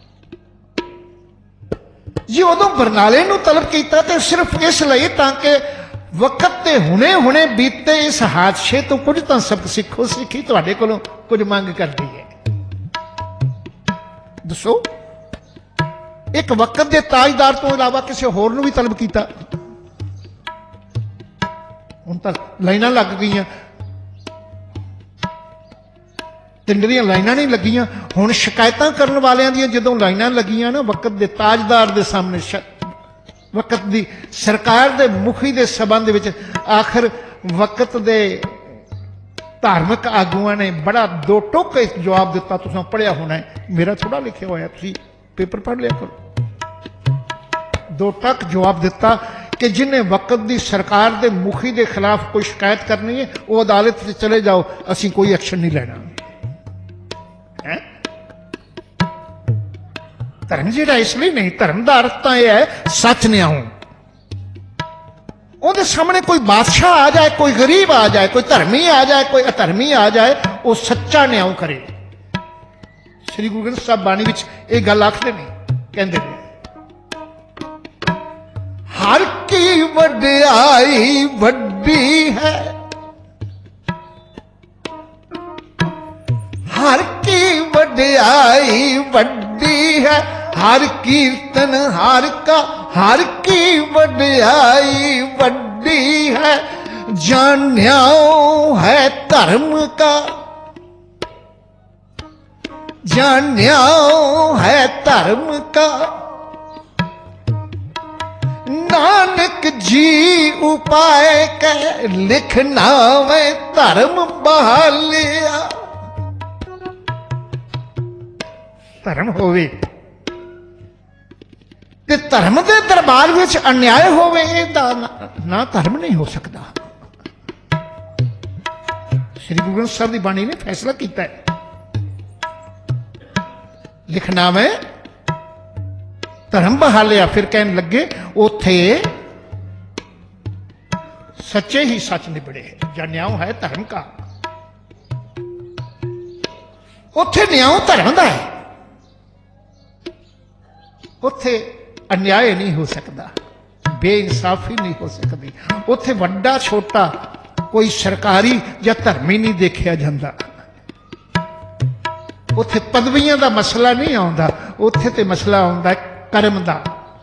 जी। उदों बरनाले नूं तलब किया तो सिर्फ इसलिए ताकि वक्त ते हुणे हुणे बीते इस हादसे तो कुछ तो सबक सीखो। सिੱਖੀ तुहाडे कोलों कुछ मंग करती है, दसो। एक वक्त के ताजदार तो इलावा किसी होर नूं भी तलब किया, हुण तां लाइनां लग गई, तिंडरियां लाइनां नहीं लगियां। हुण शिकायतां करन वालियां दियां जदों लाइनां लगियां ना, वक्त के ताजदार दे सामने, वक्त दी सरकार दे मुखी दे संबंध विच, आखिर वक्त दे धार्मिक आगुआं ने बड़ा दो टोक जवाब दिता। तुसीं पढ़िया होना है, मेरा थोड़ा लिखिया होया, तुसीं पेपर पढ़ लिया करो। दो टक जवाब दिता कि जिन्हें वक्त दी सरकार दे मुखी दे खिलाफ कोई शिकायत करनी है, वो अदालत में चले जाओ, असीं कोई एक्शन नहीं लेना। धर्म जिहड़ा इसलिए नहीं, धर्म का अर्थ तो यह है सच न्याऊ। उहदे सामने कोई बादशाह आ जाए, कोई गरीब आ जाए, कोई धर्मी आ जाए, कोई अधर्मी आ जाए, वो सच्चा न्याऊ करे। श्री गुरु ग्रंथ साहिब बाणी विच ये गल आखदे ने, कहंदे ने, हर की वड्याई वड्डी है, हर की वड्याई वड्डी है, हर कीर्तन हर का, हर की वड्याई वड्डी है, जान्याओ है धर्म का, जान्याओ है धर्म का, नानक जी उपाय के लिखना में धर्म बहालिया। धर्म होवे ते धर्म के दरबार विच अन्याय होवे, ना धर्म नहीं हो सकता। श्री गुरु ग्रंथ साहिब की बाणी ने फैसला किया है, लिखना में धर्म बहालिया। फिर कहने लगे उथे सच्चे ही सच निबड़े, जान्याओ है धर्म का। उथे न्याओ धर्म का है, उथे अन्याय नहीं हो सकता, बेइंसाफी नहीं हो सकती। उथे वड्डा छोटा कोई सरकारी या धर्मी नहीं देखा जाता। उथे पदवियां का मसला नहीं आता, उथे ते मसला आता कर्म का।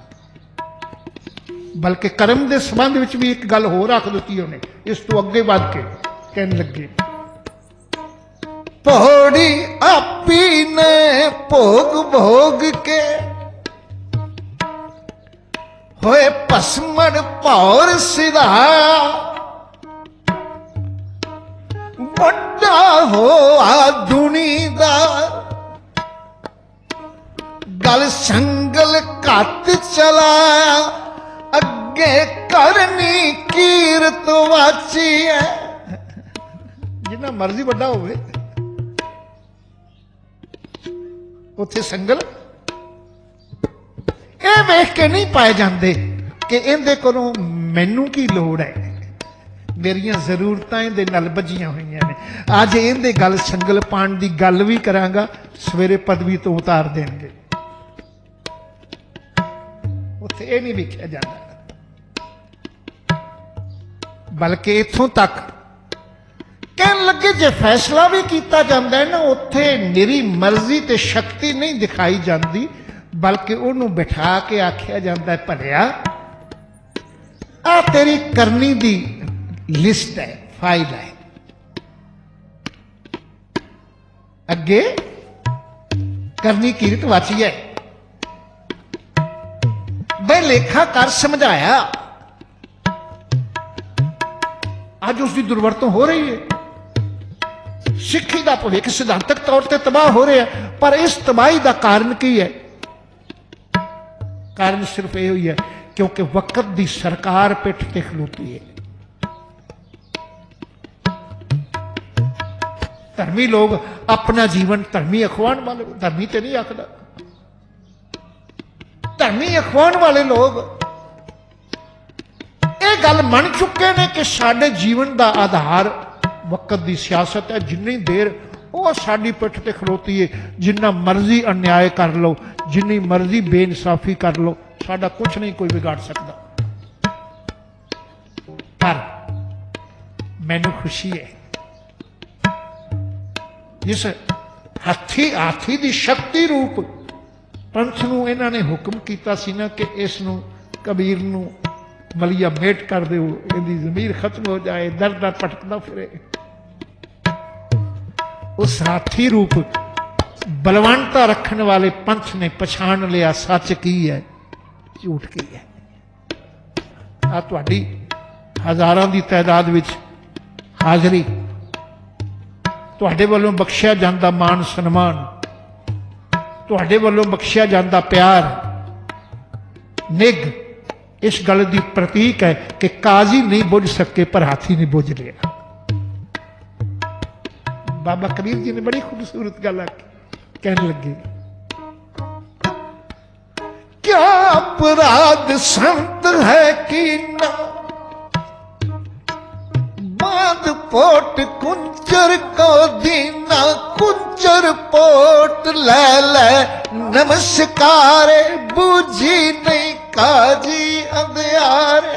बल्कि कर्म के संबंध में भी एक गल होर आख दी उन्हें, इस तो अगे बढ़ के कहने लगे, पौड़ी आपी ने भोग भोग के होए पसमण भौर सिधा, बड़ा हो आ दुनी दा, गल संग ਸੰਗਲ ਘੱਤ ਚਲਾਇਆ, ਅੱਗੇ ਕਰਨੀ ਕੀਰਤ ਵਾਚੀ ਹੈ। ਜਿੰਨਾ ਮਰਜ਼ੀ ਵੱਡਾ ਹੋਵੇ ਉੱਥੇ ਸੰਗਲ ਇਹ ਵੇਖ ਕੇ ਨਹੀਂ ਪਾਏ ਜਾਂਦੇ ਕਿ ਇਹਦੇ ਕੋਲੋਂ ਮੈਨੂੰ ਕੀ ਲੋੜ ਹੈ, ਮੇਰੀਆਂ ਜ਼ਰੂਰਤਾਂ ਇਹਦੇ ਨਾਲ ਬੱਝੀਆਂ ਹੋਈਆਂ ਨੇ। ਅੱਜ ਇਹਦੇ ਗੱਲ ਸੰਗਲ ਪਾਉਣ ਦੀ ਗੱਲ ਵੀ ਕਰਾਂਗਾ, ਸਵੇਰੇ ਪਦਵੀ ਤੋਂ ਉਤਾਰ ਦੇਣਗੇ। ਉੱਥੇ ਇਹ ਨਹੀਂ ਵੇਖਿਆ ਜਾਂਦਾ, ਬਲਕਿ ਇੱਥੋਂ ਤੱਕ ਕਹਿਣ ਲੱਗੇ ਜੇ ਫੈਸਲਾ ਵੀ ਕੀਤਾ ਜਾਂਦਾ ਹੈ ਨਾ, ਉੱਥੇ ਨਿਰੀ ਮਰਜ਼ੀ ਤੇ ਸ਼ਕਤੀ ਨਹੀਂ ਦਿਖਾਈ ਜਾਂਦੀ, ਬਲਕਿ ਉਹਨੂੰ ਬਿਠਾ ਕੇ ਆਖਿਆ ਜਾਂਦਾ ਹੈ, ਭਲਿਆ ਆ ਤੇਰੀ ਕਰਨੀ ਦੀ ਲਿਸਟ ਹੈ, ਫਾਈਲ ਹੈ, ਅੱਗੇ ਕਰਨੀ ਕੀਰਤ ਵਾਚੀ ਹੈ। ਬਈ ਲੇਖਾ ਕਰ ਸਮਝਾਇਆ, ਅੱਜ ਉਸ ਦੀ ਦੁਰਵਰਤੋਂ ਹੋ ਰਹੀ ਹੈ। ਸਿੱਖੀ ਦਾ ਭਵਿੱਖ ਸਿਧਾਂਤਕ ਤੌਰ ਤੇ ਤਬਾਹ ਹੋ ਰਿਹਾ, ਪਰ ਇਸ ਤਬਾਹੀ ਦਾ ਕਾਰਨ ਕੀ ਹੈ? ਕਾਰਨ ਸਿਰਫ ਇਹ ਹੋਈ ਹੈ ਕਿਉਂਕਿ ਵਕਤ ਦੀ ਸਰਕਾਰ ਪਿੱਠ ਤੇ ਖਲੋਤੀ ਹੈ। ਧਰਮੀ ਲੋਕ ਆਪਣਾ ਜੀਵਨ ਧਰਮੀ ਅਖਵਾਉਣ ਵਾਲੇ, ਧਰਮੀ ਤੇ ਨਹੀਂ ਆਖਦਾ, ਧਰਮੀ ਅਖਵਾਉਣ ਵਾਲੇ ਲੋਕ ਇਹ ਗੱਲ ਮੰਨ ਚੁੱਕੇ ਨੇ ਕਿ ਸਾਡੇ ਜੀਵਨ ਦਾ ਆਧਾਰ ਵਕਤ ਦੀ ਸਿਆਸਤ ਹੈ। ਜਿੰਨੀ ਦੇਰ ਉਹ ਸਾਡੀ ਪਿੱਠ ਤੇ ਖਲੋਤੀ ਹੈ, ਜਿੰਨਾ ਮਰਜ਼ੀ ਅਨਿਆਏ ਕਰ ਲਓ, ਜਿੰਨੀ ਮਰਜ਼ੀ ਬੇਇਨਸਾਫੀ ਕਰ ਲਓ, ਸਾਡਾ ਕੁਛ ਨਹੀਂ ਕੋਈ ਵਿਗਾੜ ਸਕਦਾ। ਪਰ ਮੈਨੂੰ ਖੁਸ਼ੀ ਹੈ ਜਿਸ ਹਾਥੀ ਦੀ ਸ਼ਕਤੀ ਰੂਪ ਪੰਥ ਨੂੰ ਇਹਨਾਂ ਨੇ ਹੁਕਮ ਕੀਤਾ ਸੀ ਨਾ ਕਿ ਇਸ ਨੂੰ ਕਬੀਰ ਨੂੰ ਮਲੀਆ ਮੇਟ ਕਰ ਦਿਓ, ਇਹਦੀ ਜ਼ਮੀਰ ਖਤਮ ਹੋ ਜਾਏ, ਦਰ ਦਰ ਭਟਕਦਾ ਫਿਰੇ। ਉਸ ਹਾਥੀ ਰੂਪ ਬਲਵੰਤਾ ਰੱਖਣ ਵਾਲੇ ਪੰਥ ਨੇ ਪਛਾਣ ਲਿਆ ਸੱਚ ਕੀ ਹੈ, ਝੂਠ ਕੀ ਹੈ। ਆ ਤੁਹਾਡੀ ਹਜ਼ਾਰਾਂ ਦੀ ਤਾਦਾਦ ਵਿੱਚ ਹਾਜ਼ਰੀ, ਤੁਹਾਡੇ ਵੱਲੋਂ ਬਖਸ਼ਿਆ ਜਾਂਦਾ ਮਾਣ ਸਨਮਾਨ, ਤੁਹਾਡੇ ਵੱਲੋਂ ਬਖਸ਼ਿਆ ਜਾਂਦਾ ਪਿਆਰ, ਨਿੱਘ ਇਸ ਗੱਲ ਦੀ ਪ੍ਰਤੀਕ ਹੈ ਕਿ ਕਾਜ਼ੀ ਨਹੀਂ ਬੁੱਝ ਸਕੇ ਪਰ ਹਾਥੀ ਨੇ ਬੁੱਝ ਲਿਆ। ਬਾਬਾ ਕਬੀਰ ਜੀ ਨੇ ਬੜੀ ਖੂਬਸੂਰਤ ਗੱਲ ਆਖੀ, ਕਹਿਣ ਲੱਗੇ क्या अपराध संत है कि ना, बांध पोट कुंचर को दीना, कुंचर पोट ले ले नमस्कारे, बूझी नहीं काजी अंधियारे।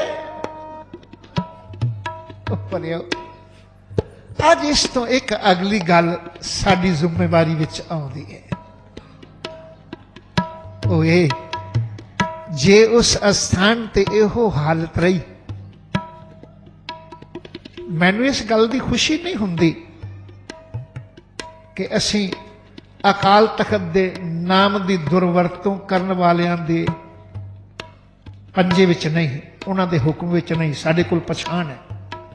ਅੱਜ ਇਸ ਤੋਂ ਇੱਕ ਅਗਲੀ ਗੱਲ ਸਾਡੀ ਜ਼ਿੰਮੇਵਾਰੀ ਵਿੱਚ ਆਉਂਦੀ ਹੈ, ਉਹ ਇਹ ਜੇ ਉਸ ਅਸਥਾਨ ਤੇ ਇਹੋ ਹਾਲਤ ਰਹੀ, ਮੈਨੂੰ ਇਸ ਗੱਲ ਦੀ ਖੁਸ਼ੀ ਨਹੀਂ ਹੁੰਦੀ ਕਿ ਅਸੀਂ ਅਕਾਲ ਤਖਤ ਦੇ ਨਾਮ ਦੀ ਦੁਰਵਰਤੋਂ ਕਰਨ ਵਾਲਿਆਂ ਦੇ ਪੰਜੇ ਵਿੱਚ ਨਹੀਂ, ਉਹਨਾਂ ਦੇ ਹੁਕਮ ਵਿੱਚ ਨਹੀਂ। ਸਾਡੇ ਕੋਲ ਪਛਾਣ ਹੈ,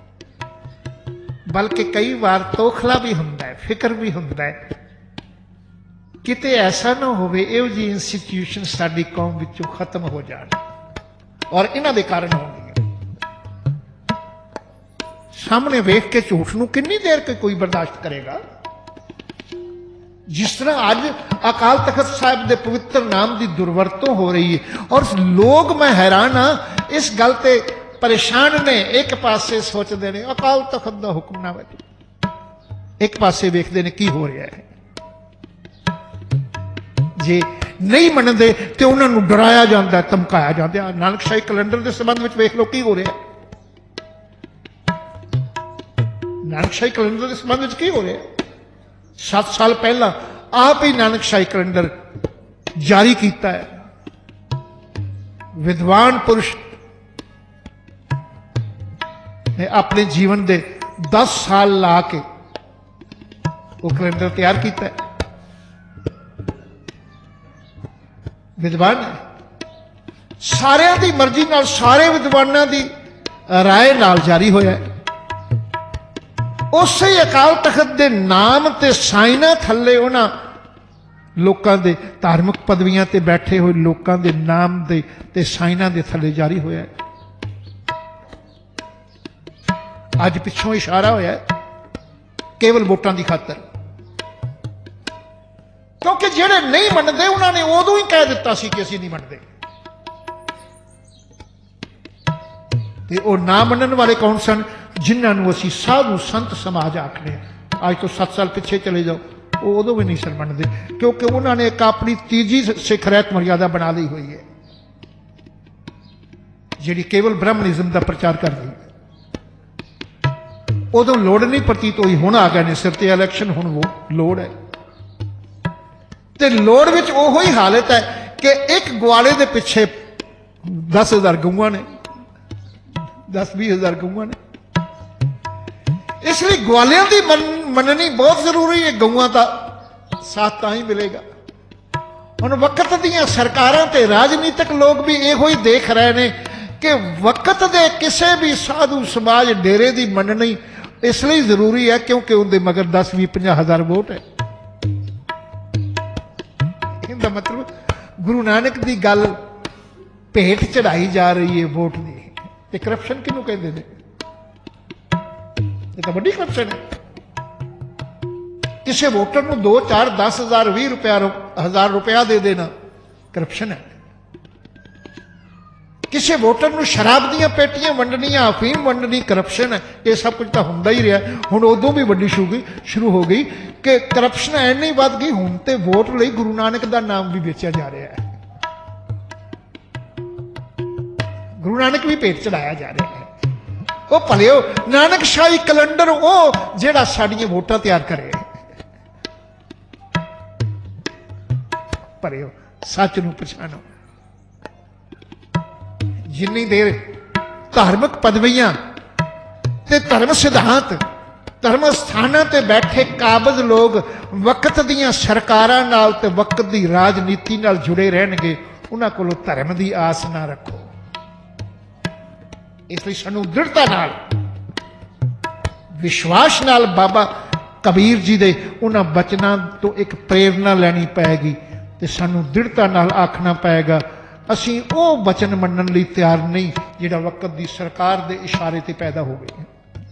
ਬਲਕਿ ਕਈ ਵਾਰ ਤੋਖਲਾ ਵੀ ਹੁੰਦਾ ਹੈ, ਫਿਕਰ ਵੀ ਹੁੰਦਾ ਹੈ ਕਿਤੇ ਐਸਾ ਨਾ ਹੋਵੇ ਇਹੋ ਜਿਹੀ ਇੰਸਟੀਟਿਊਸ਼ਨ ਸਾਡੀ ਕੌਮ ਵਿੱਚੋਂ ਖਤਮ ਹੋ ਜਾਣ, ਔਰ ਇਹਨਾਂ ਦੇ ਕਾਰਨ ਹੋਣਗੇ। ਸਾਹਮਣੇ ਵੇਖ ਕੇ ਝੂਠ ਨੂੰ ਕਿੰਨੀ ਦੇਰ ਕੋਈ ਬਰਦਾਸ਼ਤ ਕਰੇਗਾ? ਜਿਸ ਤਰ੍ਹਾਂ ਅੱਜ ਅਕਾਲ ਤਖਤ ਸਾਹਿਬ ਦੇ ਪਵਿੱਤਰ ਨਾਮ ਦੀ ਦੁਰਵਰਤੋਂ ਹੋ ਰਹੀ ਹੈ, ਔਰ ਲੋਕ, ਮੈਂ ਹੈਰਾਨ ਹਾਂ ਇਸ ਗੱਲ ਤੇ ਪਰੇਸ਼ਾਨ ਨੇ। ਇੱਕ ਪਾਸੇ ਸੋਚਦੇ ਨੇ ਅਕਾਲ ਤਖਤ ਦਾ ਹੁਕਮਨਾਮਾ, ਇੱਕ ਪਾਸੇ ਵੇਖਦੇ ਨੇ ਕੀ ਹੋ ਰਿਹਾ ਹੈ। ਜੇ ਨਹੀਂ ਮੰਨਦੇ ਤੇ ਉਹਨਾਂ ਨੂੰ ਡਰਾਇਆ ਜਾਂਦਾ, ਧਮਕਾਇਆ ਜਾਂਦਾ। ਨਾਨਕਸ਼ਾਹੀ ਕੈਲੰਡਰ ਦੇ ਸੰਬੰਧ ਵਿੱਚ ਵੇਖ ਲਓ ਕੀ ਹੋ ਰਿਹਾ। ਨਾਨਕਸ਼ਾਹੀ ਕੈਲੰਡਰ ਦੇ ਸੰਬੰਧ ਵਿੱਚ ਕੀ ਹੋ ਰਿਹਾ? 7 ਸਾਲ ਪਹਿਲਾਂ ਆਪ ਹੀ ਨਾਨਕਸ਼ਾਹੀ ਕੈਲੰਡਰ ਜਾਰੀ ਕੀਤਾ ਹੈ। ਵਿਦਵਾਨ ਪੁਰਸ਼ ਨੇ ਆਪਣੇ ਜੀਵਨ ਦੇ 10 ਸਾਲ ਲਾ ਕੇ ਉਹ ਕੈਲੰਡਰ ਤਿਆਰ ਕੀਤਾ ਹੈ। ਵਿਦਵਾਨ ਸਾਰਿਆਂ ਦੀ ਮਰਜ਼ੀ ਨਾਲ, ਸਾਰੇ ਵਿਦਵਾਨਾਂ ਦੀ ਰਾਏ ਨਾਲ ਜਾਰੀ ਹੋਇਆ ਹੈ। ਉਸੇ ਅਕਾਲ ਤਖਤ ਦੇ ਨਾਮ ਤੇ ਸਾਈਨਾਂ ਥੱਲੇ ਉਹਨਾਂ लोगों के धार्मिक पदवियां ते बैठे हुए लोगों के नाम दे ते साइना के थले जारी होया। अज पिछों इशारा होया केवल वोटां की खातर, क्योंकि जेड़े नहीं मनते उन्होंने उदों ही कह दिता सी कि असीं नहीं मनते। वो ना मनन वाले कौन सन? जिन्होंने असीं साधु संत समाज आखने। अज तो 7 साल पिछे चले जाओ, वो उदों भी नहीं सन मनते, क्योंकि उन्होंने एक अपनी तीजी सिख रहत मर्यादा बना ली हुई है, जिहड़ी केवल ब्रह्मनिज्म का प्रचार कर रही है। उदों लोड़ नहीं प्रतीत हुई, हुण आ गए ने सिर ते इलैक्शन, हुण वो लोड़ है। ते लोड़ विच ओहो ही हालत है कि एक ग्वाले दे पिछे 10,000 गऊआं ने, 10-20,000 गऊआं ने। इसलिए ग्वालियां की मननी बहुत जरूरी है, गऊआं का साथ तां ही मिलेगा। हुण वक्त दियां सरकारां ते राजनीतिक लोग भी इहो ही देख रहे हैं कि वक्त दे किसी भी साधु समाज डेरे की मननी इसलिए जरूरी है क्योंकि उनके मगर 10-20-50,000 वोट है। इहदा मतलब गुरु नानक की गल भेंट चढ़ाई जा रही है वोट की। ते करप्शन किनू कहते हैं? ये तो बड़ी करप्शन है। किसी वोटर को 2-4-10,000-20,000 रुपया दे देना करप्शन है। किसी वोटर को शराब दियां पेटियां वंडनियां, अफीम वंडनी करप्शन है। ये सब कुछ तो होंदा ही रहा। हुण उदों भी वड्डी शुरू हो गई कि करप्शन इन्नी वध गई, हुण ते वोट लई गुरु नानक का नाम भी बेचा जा रहा है, गुरु नानक भी भेंट चढ़ाया जा रहा है। वो भलिओ नानक शाही कैलेंडर वो जिहड़ा साडियां वोटां तैयार करे, भलिओ सच नूं पछाणो। जिन्नी देर धार्मिक पदवियां ते धर्म सिद्धांत धर्म स्थानां ते बैठे काबज लोग वक्त दियां सरकारां नाल ते वक्त दी राजनीति नाल जुड़े रहणगे, उन्हां कोलों धर्म दी आस ना रखो। इसलिए सानू दृढ़ता नाल विश्वास नाल बाबा कबीर जी दे उन्हां बचनां तो एक प्रेरणा लैनी पैगी ते सानू दृढ़ता नाल आखना पैगा असीं वो वचन मनन लई तैयार नहीं जिहड़ा वक्त दी सरकार दे इशारे ते पैदा हो गए।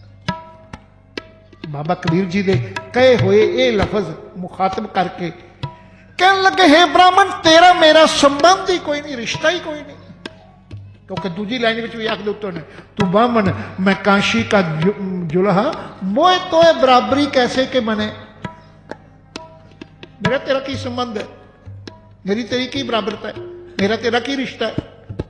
बाबा कबीर जी दे कहे हुए ये लफज मुखातब करके कहने लगे, हे ब्राह्मण तेरा मेरा संबंध ही कोई नहीं, रिश्ता ही कोई नहीं। क्योंकि दूजी लाइन में भी आख दो तो ने, तू ब्राह्मण मैं काशी का जुल्हा, मोए तो बराबरी कैसे के बने। मेरा तेरा की संबंध है, मेरी तेरी की बराबरता है, मेरा तेरा की रिश्ता है।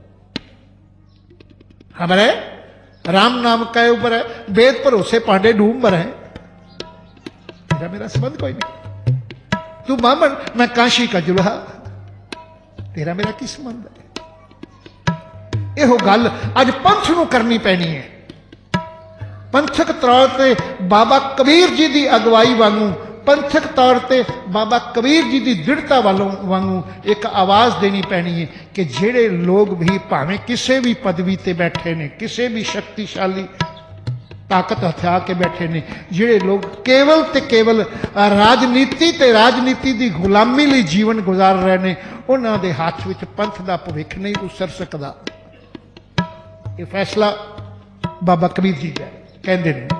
खबर है राम नाम का ऊपर है, वेद भरोसे पांडे डूब मर है, तेरा मेरा संबंध कोई नहीं। तू ब्राह्मण मैं काशी का जुल्हा, तेरा मेरा की संबंध है। यह गल अज पंथ नूं करनी पैनी है। पंथक तौर पर बाबा कबीर जी की अगवाई वांगू, पंथक तौर पर बाबा कबीर जी की दृढ़ता वांगू एक आवाज़ देनी पैनी है कि जेड़े लोग भी भावें किसी भी पदवी ते बैठे ने, किसी भी शक्तिशाली ताकत हथिया के बैठे ने, जेड़े लोग केवल ते केवल राजनीति ते राजनीति की गुलामी लिए जीवन गुजार रहे हैं, उन्हां दे हाथ विच पंथ का भविख नहीं उसर सकता। ये फैसला बाबा कबीर जी का कहते हैं,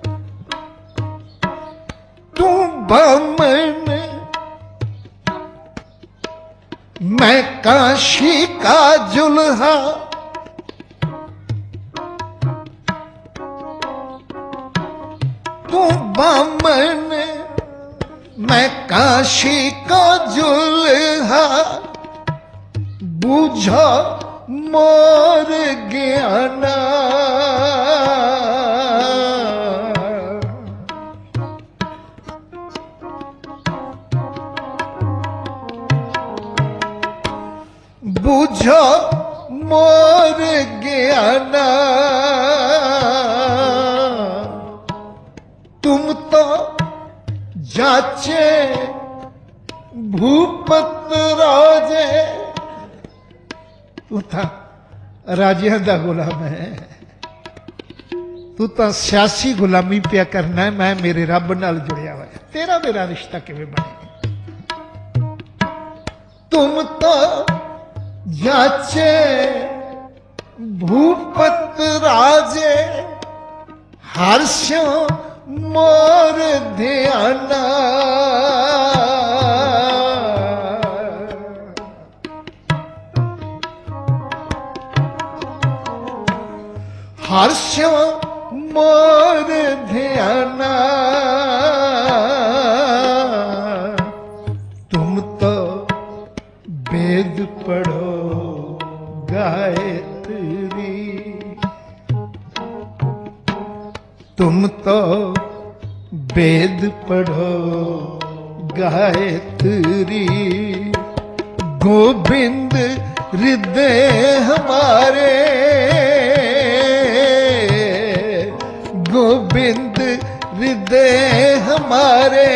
तू ब्राह्मण मैं काशी का जुल्हा, तू ब्राह्मण मैं काशी का जुल्हा, बूझा मोर ज्ञाना, बूझो मोर ज्ञाना, तुम तो जाचे भूपत राजे, तू था राजिया का गुलाम है, तू तो सियासी गुलामी पिया करना है, मैं मेरे रब नाल जुड़िया हुआ, तेरा मेरा रिश्ता किवें बने। तुम तो जाचे भूपत राजे हर्षो मोर ध्याना। हर्षो मोर ध्याना तुम तो वेद पढ़ो गायत्री। तुम तो वेद पढ़ो गायत्री। गोविंद हृदय हमारे गोविंद हृदय हमारे।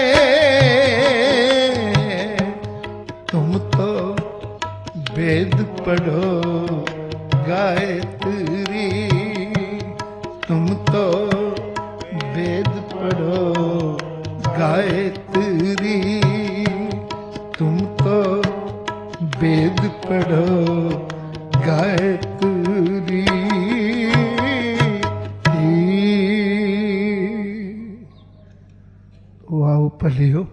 तुम तो वेद पढ़ो गायत्री। तुम तो वेद पढ़ो गायत्री। तुम तो वेद पढ़ो गायत्री। वाओ भलियो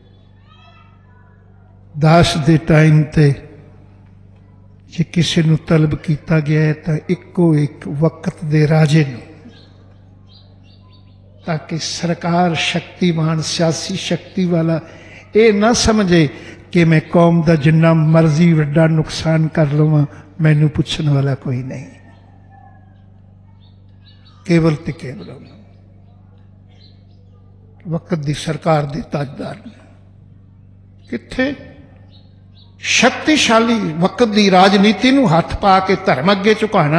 दास दे टाइम ते जे किसी नूं तलब किया गया है तो इक्को एक वक्त दे राजे नूं, ताकि सरकार शक्तिमान सियासी शक्ति वाला ये ना समझे कि मैं कौम का जिन्ना मर्जी वड्डा नुकसान कर लवां मैनू पुछण वाला कोई नहीं। केवल ते केवल वक्त दी सरकार दे ताजदार किथे शक्तिशाली वक्त दी राजनीति नूं हथ पा के धर्म अगे झुकाना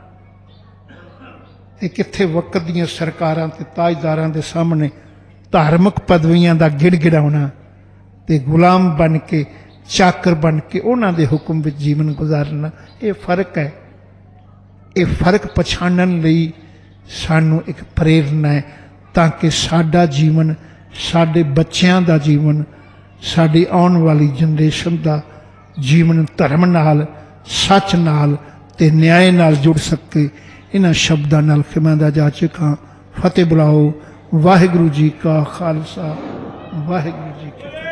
ते किथे वक्त दीयां सरकारां ते ताजदारां दे सामने धार्मिक पदवियां दा गिड़गिड़ाउणा ते गुलाम बन के चाकर बन के उन्हां दे हुक्म विच जीवन गुजारना। ये फर्क है। ये फर्क पछाणन लई सानू एक प्रेरणा है ताकि साडा जीवन साडे बच्चियां दा जीवन साडी आउण वाली जनरेशन दा जीवन धर्म नाल सच नाल ते न्याय नाल जुड़ सके। इन्हां शब्दां नाल खिमा दा जाचक हां। फतेह बुलाओ। वाहिगुरू जी का खालसा वाहिगुरू जी की